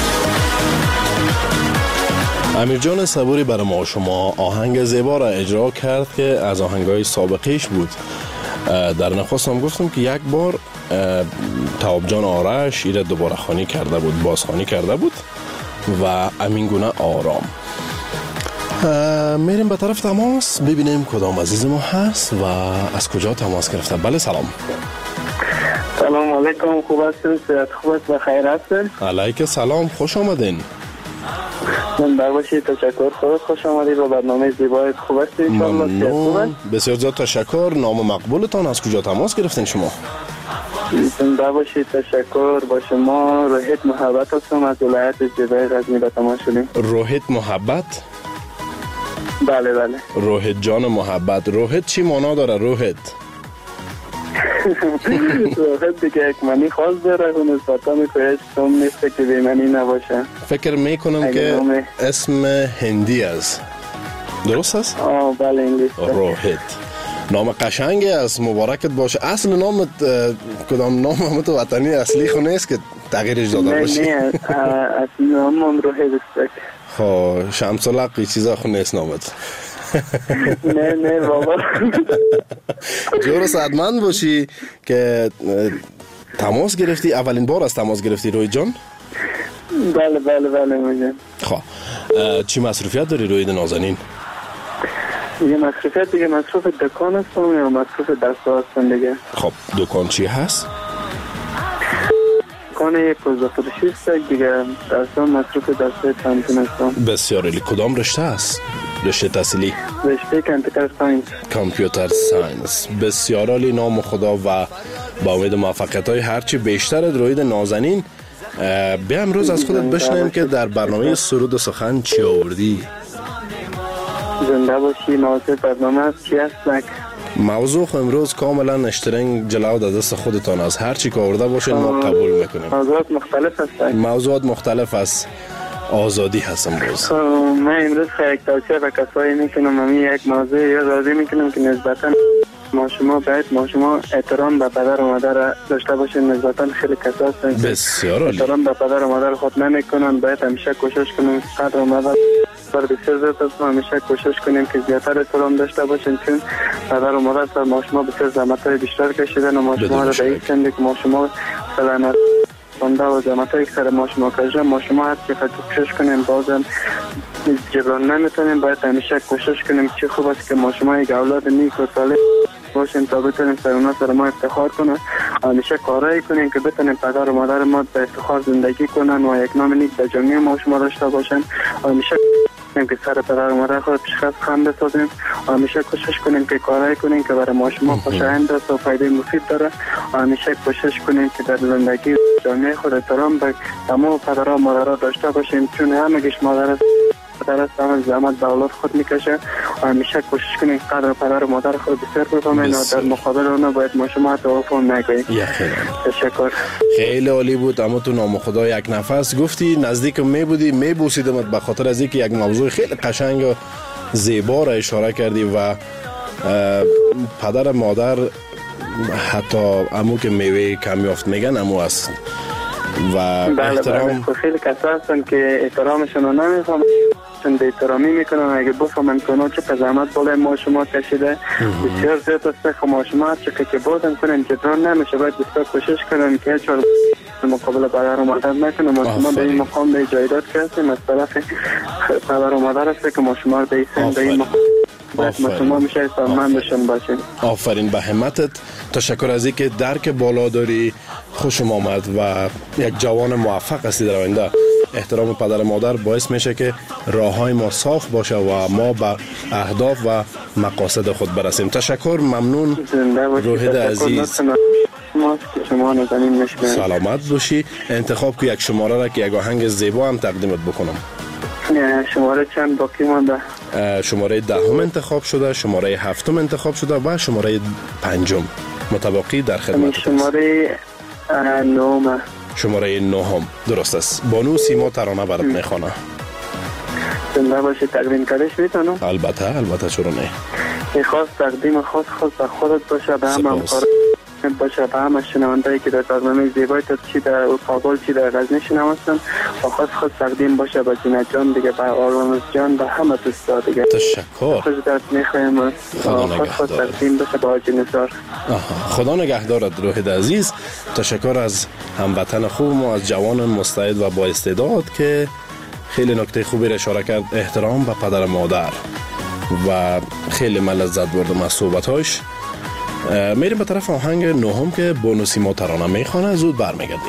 [SPEAKER 14] امیر جان صبوری برای ما شما آهنگ زیبا را اجرا کرد که از آهنگای سابقیش بود. در نخست هم گفتم که یک بار تواب جان آرش ایره دوباره خوانی کرده بود، بازخوانی کرده بود و امین گونه آرام. میریم به طرف تماس ببینیم کدام عزیز ما هست و از کجا تماس گرفته. بله سلام.
[SPEAKER 18] سلام علیکم، خوب هستین؟ صحت خوب است؟ بخیر هستین؟
[SPEAKER 14] علیک سلام، خوش آمدین.
[SPEAKER 18] من باشید، تشکر. خود خوش آمدید و برنامه زیبایت خوب است ان شاء الله.
[SPEAKER 14] ممنون، بسیار زیاد تشکر. نام مقبولتان، از کجا تماس گرفتین شما؟
[SPEAKER 18] زنده باشید، تشکر. با شما روحیت محبت هستم از ولایت جبهه غزنی به تماس شدیم.
[SPEAKER 14] روحیت محبت؟
[SPEAKER 18] بله بله.
[SPEAKER 14] روحیت جان محبت. روحیت چی معنا داره روحیت؟
[SPEAKER 18] روحیت دیگه یک معنی خاص داره و نسبتا میکنه چون نیست که بیمعنی نباشه.
[SPEAKER 14] فکر میکنم که اسم هندی است، درست است؟
[SPEAKER 18] آه بله انگلیسی.
[SPEAKER 14] روحیت نام قشنگی است، مبارکت باشه. اصل نامت کدام نام همت وطنی اصلی خو نیست که تغییرش داده باشی؟
[SPEAKER 18] نه نه اصلی نام روحیت است.
[SPEAKER 14] خب شمس الحق چیزا خو نیست نامت؟
[SPEAKER 18] نه نه بابا.
[SPEAKER 14] جور سعدمند باشی که تماس گرفتی. اولین بار از تماس گرفتی روی جان؟
[SPEAKER 18] بله بله بله میگم.
[SPEAKER 14] خب چی مصروفیت داری روی نازنین؟
[SPEAKER 18] یه مصروفیت دیگه مصروف دکان هستم یا مصروف دسته هستم دیگه.
[SPEAKER 14] خب دکان چی هست؟
[SPEAKER 18] دکان پوزده فروشی است دیگه. دسته مصروف دسته تمرین هستم.
[SPEAKER 14] بسیار عالی. کدام رشته است؟ رشته تحصیلی؟
[SPEAKER 18] رشته کامپیوتر ساینس.
[SPEAKER 14] کامپیوتر ساینس. بسیار عالی. نام خدا و با امید موفقیت های هرچی بیشتر روید نازنین. بیا امروز از خودت بشنویم که در برنامه سرود و سخن چی آوردی؟
[SPEAKER 18] زنده باشی. موضوع برنامه است چی است؟
[SPEAKER 14] موضوع امروز کاملا اشترنگ جلو در دست خودتان است. هر چی که آورده باشین ما قبول میکنیم.
[SPEAKER 18] موضوعات مختلف است.
[SPEAKER 14] موضوعات مختلف است. آزادی هست امروز.
[SPEAKER 18] من امروز یک توصیه به کسایی میکنم. من یک موضوع یا راضی میکنم که نسبتا ما شما باید ما شما احترام به پدر و مادر داشته باشین. نسبتا خیلی کسا هستن
[SPEAKER 14] بسیار عالی
[SPEAKER 18] احترام به پدر و مادر خود نمیکنن. باید همیشه کوشش کنیم پدر و مادر بسیار زیاد است. همیشه کوشش کنیم که زیادتر احترام داشته باشیم چون پدر و مادر سر ما شما بسیار زحمت‌های بیشتر کشیدن و ما شما را به این سنی که ما شما سلامت بنده و زحمت‌های سر ما شما کشیدن ما شما هر چقدر کوشش کنیم بازم جبران نمیتونیم. باید همیشه کوشش کنیم چه خوب است که ما شما یک اولاد نیک و صالح باشیم تا بتونیم سر اونا سر ما افتخار کنن. همیشه کارایی کنیم که بتونیم پدر و مادر ما به افتخار زندگی کنن و یک نام نیک در جامعه ما شما داشته باشن. همیشه کنیم که سر پدر و مادر خود پیشخست خم بسازیم. همیشه کوشش کنیم که کارایی کنیم که برای ما شما خوشایند است و فایده مفید داره. همیشه کوشش کنیم که در زندگی جامعه خود احترام به تمام پدر و مادر داشته باشیم چون همگیش مادر است پدر است همه زحمت به اولاد خود میکشه. همیشه کوشش کنیم قدر پدر و مادر خود بسیار بفهمین و در مقابل اونا باید ما شما توافق نگوییم. تشکر.
[SPEAKER 14] خیلی عالی بود. اما تو نام خدا یک نفس گفتی نزدیک می بودی می بوسیدمت به خاطر از اینکه یک موضوع خیلی قشنگ و زیبا را اشاره کردی و پدر مادر حتی امو که میوه کم یافت میگن امو است و احترام.
[SPEAKER 18] بله خیلی کسا هستن که احترامشون رو نمیفهمن چون به احترامی میکنن. اگه بفهمن که اونا چه زحمت بالای ما شما کشیده بسیار زیاد است که ما شما هر چقدر که بودن کنن جبران نمیشه. باید بسیار کوشش کنن که هیچ مقابل پدر و مادر نکنه. ما شما به این مقام به جایداد که هستیم از طرف پدر و مادر است که ما شما رو به این سن به این مقام باید ما شما میشه سالمندشون باشیم.
[SPEAKER 14] آفرین به همتت. تشکر از اینکه درک بالا داری. خوشم آمد و یک جوان موفق هستی در آینده. احترام پدر و مادر باعث میشه که راههای ما صاف باشه و ما به اهداف و مقاصد خود برسیم. تشکر. ممنون روحید عزیز.
[SPEAKER 18] شماست که شما نازنین میشنوید.
[SPEAKER 14] سلامت باشی. انتخاب که یک شماره را که یک آهنگ زیبا هم تقدیمت بکنم.
[SPEAKER 18] شماره چند باقی مانده؟
[SPEAKER 14] شماره دهم انتخاب شده، شماره هفتم انتخاب شده و شماره پنجم متباقی در خدمت.
[SPEAKER 18] شماره نهم.
[SPEAKER 14] شماره نهم درست است. بانو سیما ترانه برات میخوانه.
[SPEAKER 18] زنده باشی. تقدیم کردش میتونم؟
[SPEAKER 14] البته البته چرا نه.
[SPEAKER 18] خاص تقدیم خاص خاص به خودت باشه، به همه همکاران باشه، به همه شنوندهایی که در برنامه زیبای تا چی در کابل چی در غزنی شنوستن، و خاص خاص تقدیم باشه به زینت جان دیگه، به آرامش جان، به همه دوستا دیگه.
[SPEAKER 14] تشکر.
[SPEAKER 18] خوش درد میخوایم. خاص خاص تقدیم باشه به حاجی نثار.
[SPEAKER 14] خدا نگهدارت روحت عزیز. تشکر از هموطن خوب ما، از جوان مستعد و با استعداد که خیلی نکته خوبی را اشاره کرد، احترام به پدر مادر، و خیلی من لذت بردم از صحبتاش. میریم به طرف آهنگ نهم که بانو سیما ترانه میخوانه. زود برمیگردیم.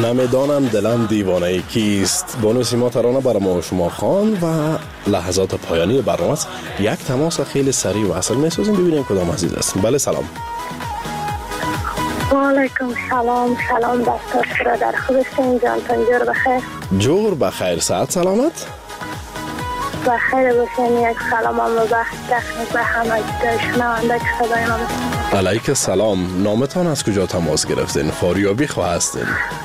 [SPEAKER 14] نمیدانم دلم دیوانه کیست. بانو سیما ترانه برای ما و شما خوان و لحظات پایانی برنامه است. یک تماس خیلی سریع و اصل میسازیم ببینیم کدام عزیز است. بله سلام.
[SPEAKER 15] و علیکم سلام. سلام دکتر برادر، خوبستین؟ جانتان جور بخیر؟
[SPEAKER 14] جور بخیر، ساعت سلامت؟
[SPEAKER 15] بخیر باشین. یک سلام هم به تکنیک به همه شنونده که صدای ما بسید.
[SPEAKER 14] علیک سلام. نامتان از کجا تماس گرفتین؟ فاریابی خواه هستین؟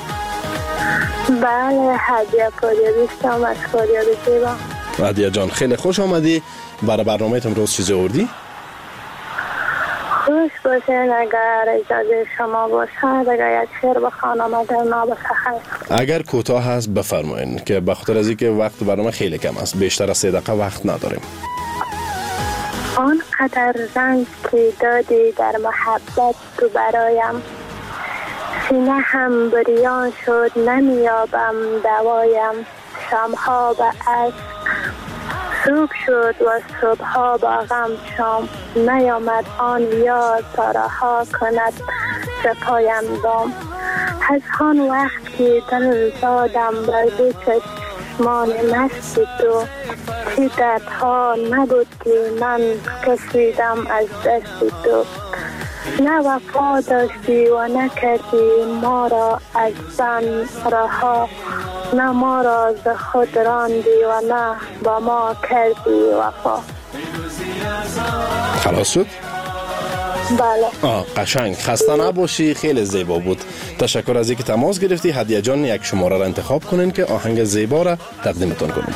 [SPEAKER 15] بله، هدیه فاریابی هستم، از فاریابی زیبا.
[SPEAKER 14] هدیه جان خیلی خوش آمدی. برای برنامه امروز چیزی آوردی؟
[SPEAKER 15] خوش باشین. اگر اجازه شما باشد اگر یک شعر بخوانم اگر نابسخن.
[SPEAKER 14] اگر کوتاه هست بفرمایین که به خاطر از اینکه وقت برنامه خیلی کم است، بیشتر از سه دقیقه وقت نداریم.
[SPEAKER 15] آنقدر رنج که دادی در محبت تو برایم، سینه هم بریان شد نمیابم دوایم. شمها به عشق صبح شد و صبحها با غم شام، نیامد آن یاد تا رها کند سپایم دام. از آن وقت که دل زادم بر دو چشمان مست تو، چه دردها نبود که من کشیدم از دست تو. نه وفا داشتی و نکردی ما را از بن رها، نه ما را ز خود راندی و نه با ما کردی وفا.
[SPEAKER 14] خلاص شد؟
[SPEAKER 15] بله.
[SPEAKER 14] آه قشنگ. خسته نباشی، خیلی زیبا بود. تشکر از اینکه تماس گرفتی. هدیه جان یک شماره را انتخاب کنین که آهنگ زیبا را تقدیمتون کنیم.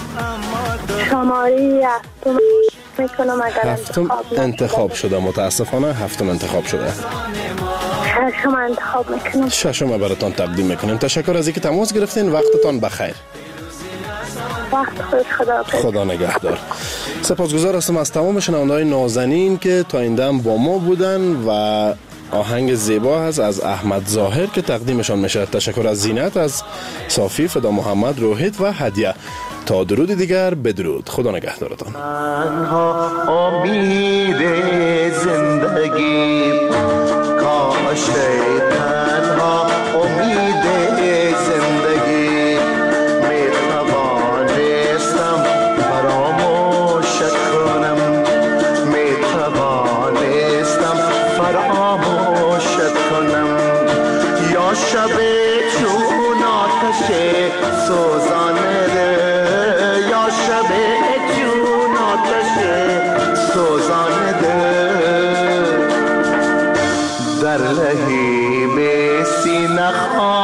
[SPEAKER 15] شماره هفتم میکنم اگر
[SPEAKER 14] هفتم انتخاب شده. متاسفانه هفتم انتخاب شده.
[SPEAKER 15] ششم انتخاب میکنم.
[SPEAKER 14] ششم براتون تقدیم میکنیم. تشکر از اینکه تماس گرفتین. وقتتان بخیر.
[SPEAKER 15] وقت خوش. خدا
[SPEAKER 14] خدا نگهدار. سپاسگزار هستم از تمام شنونده‌های نازنین که تا این دم با ما بودن و آهنگ زیبا هست از احمد ظاهر که تقدیمشان میشه. تشکر از زینت، از صافی، فدا محمد، روحیت و هدیه. تا درود دیگر بدرود. خدا نگهدارتان.
[SPEAKER 13] تنها امید زندگی کاش تنها امید زندگی می توانستم فراموشت کنم، می توانستم فراموشت کنم. یا شب چون آتش سوزانه، یا شب چون آتش سوزانه، در لهیب سینه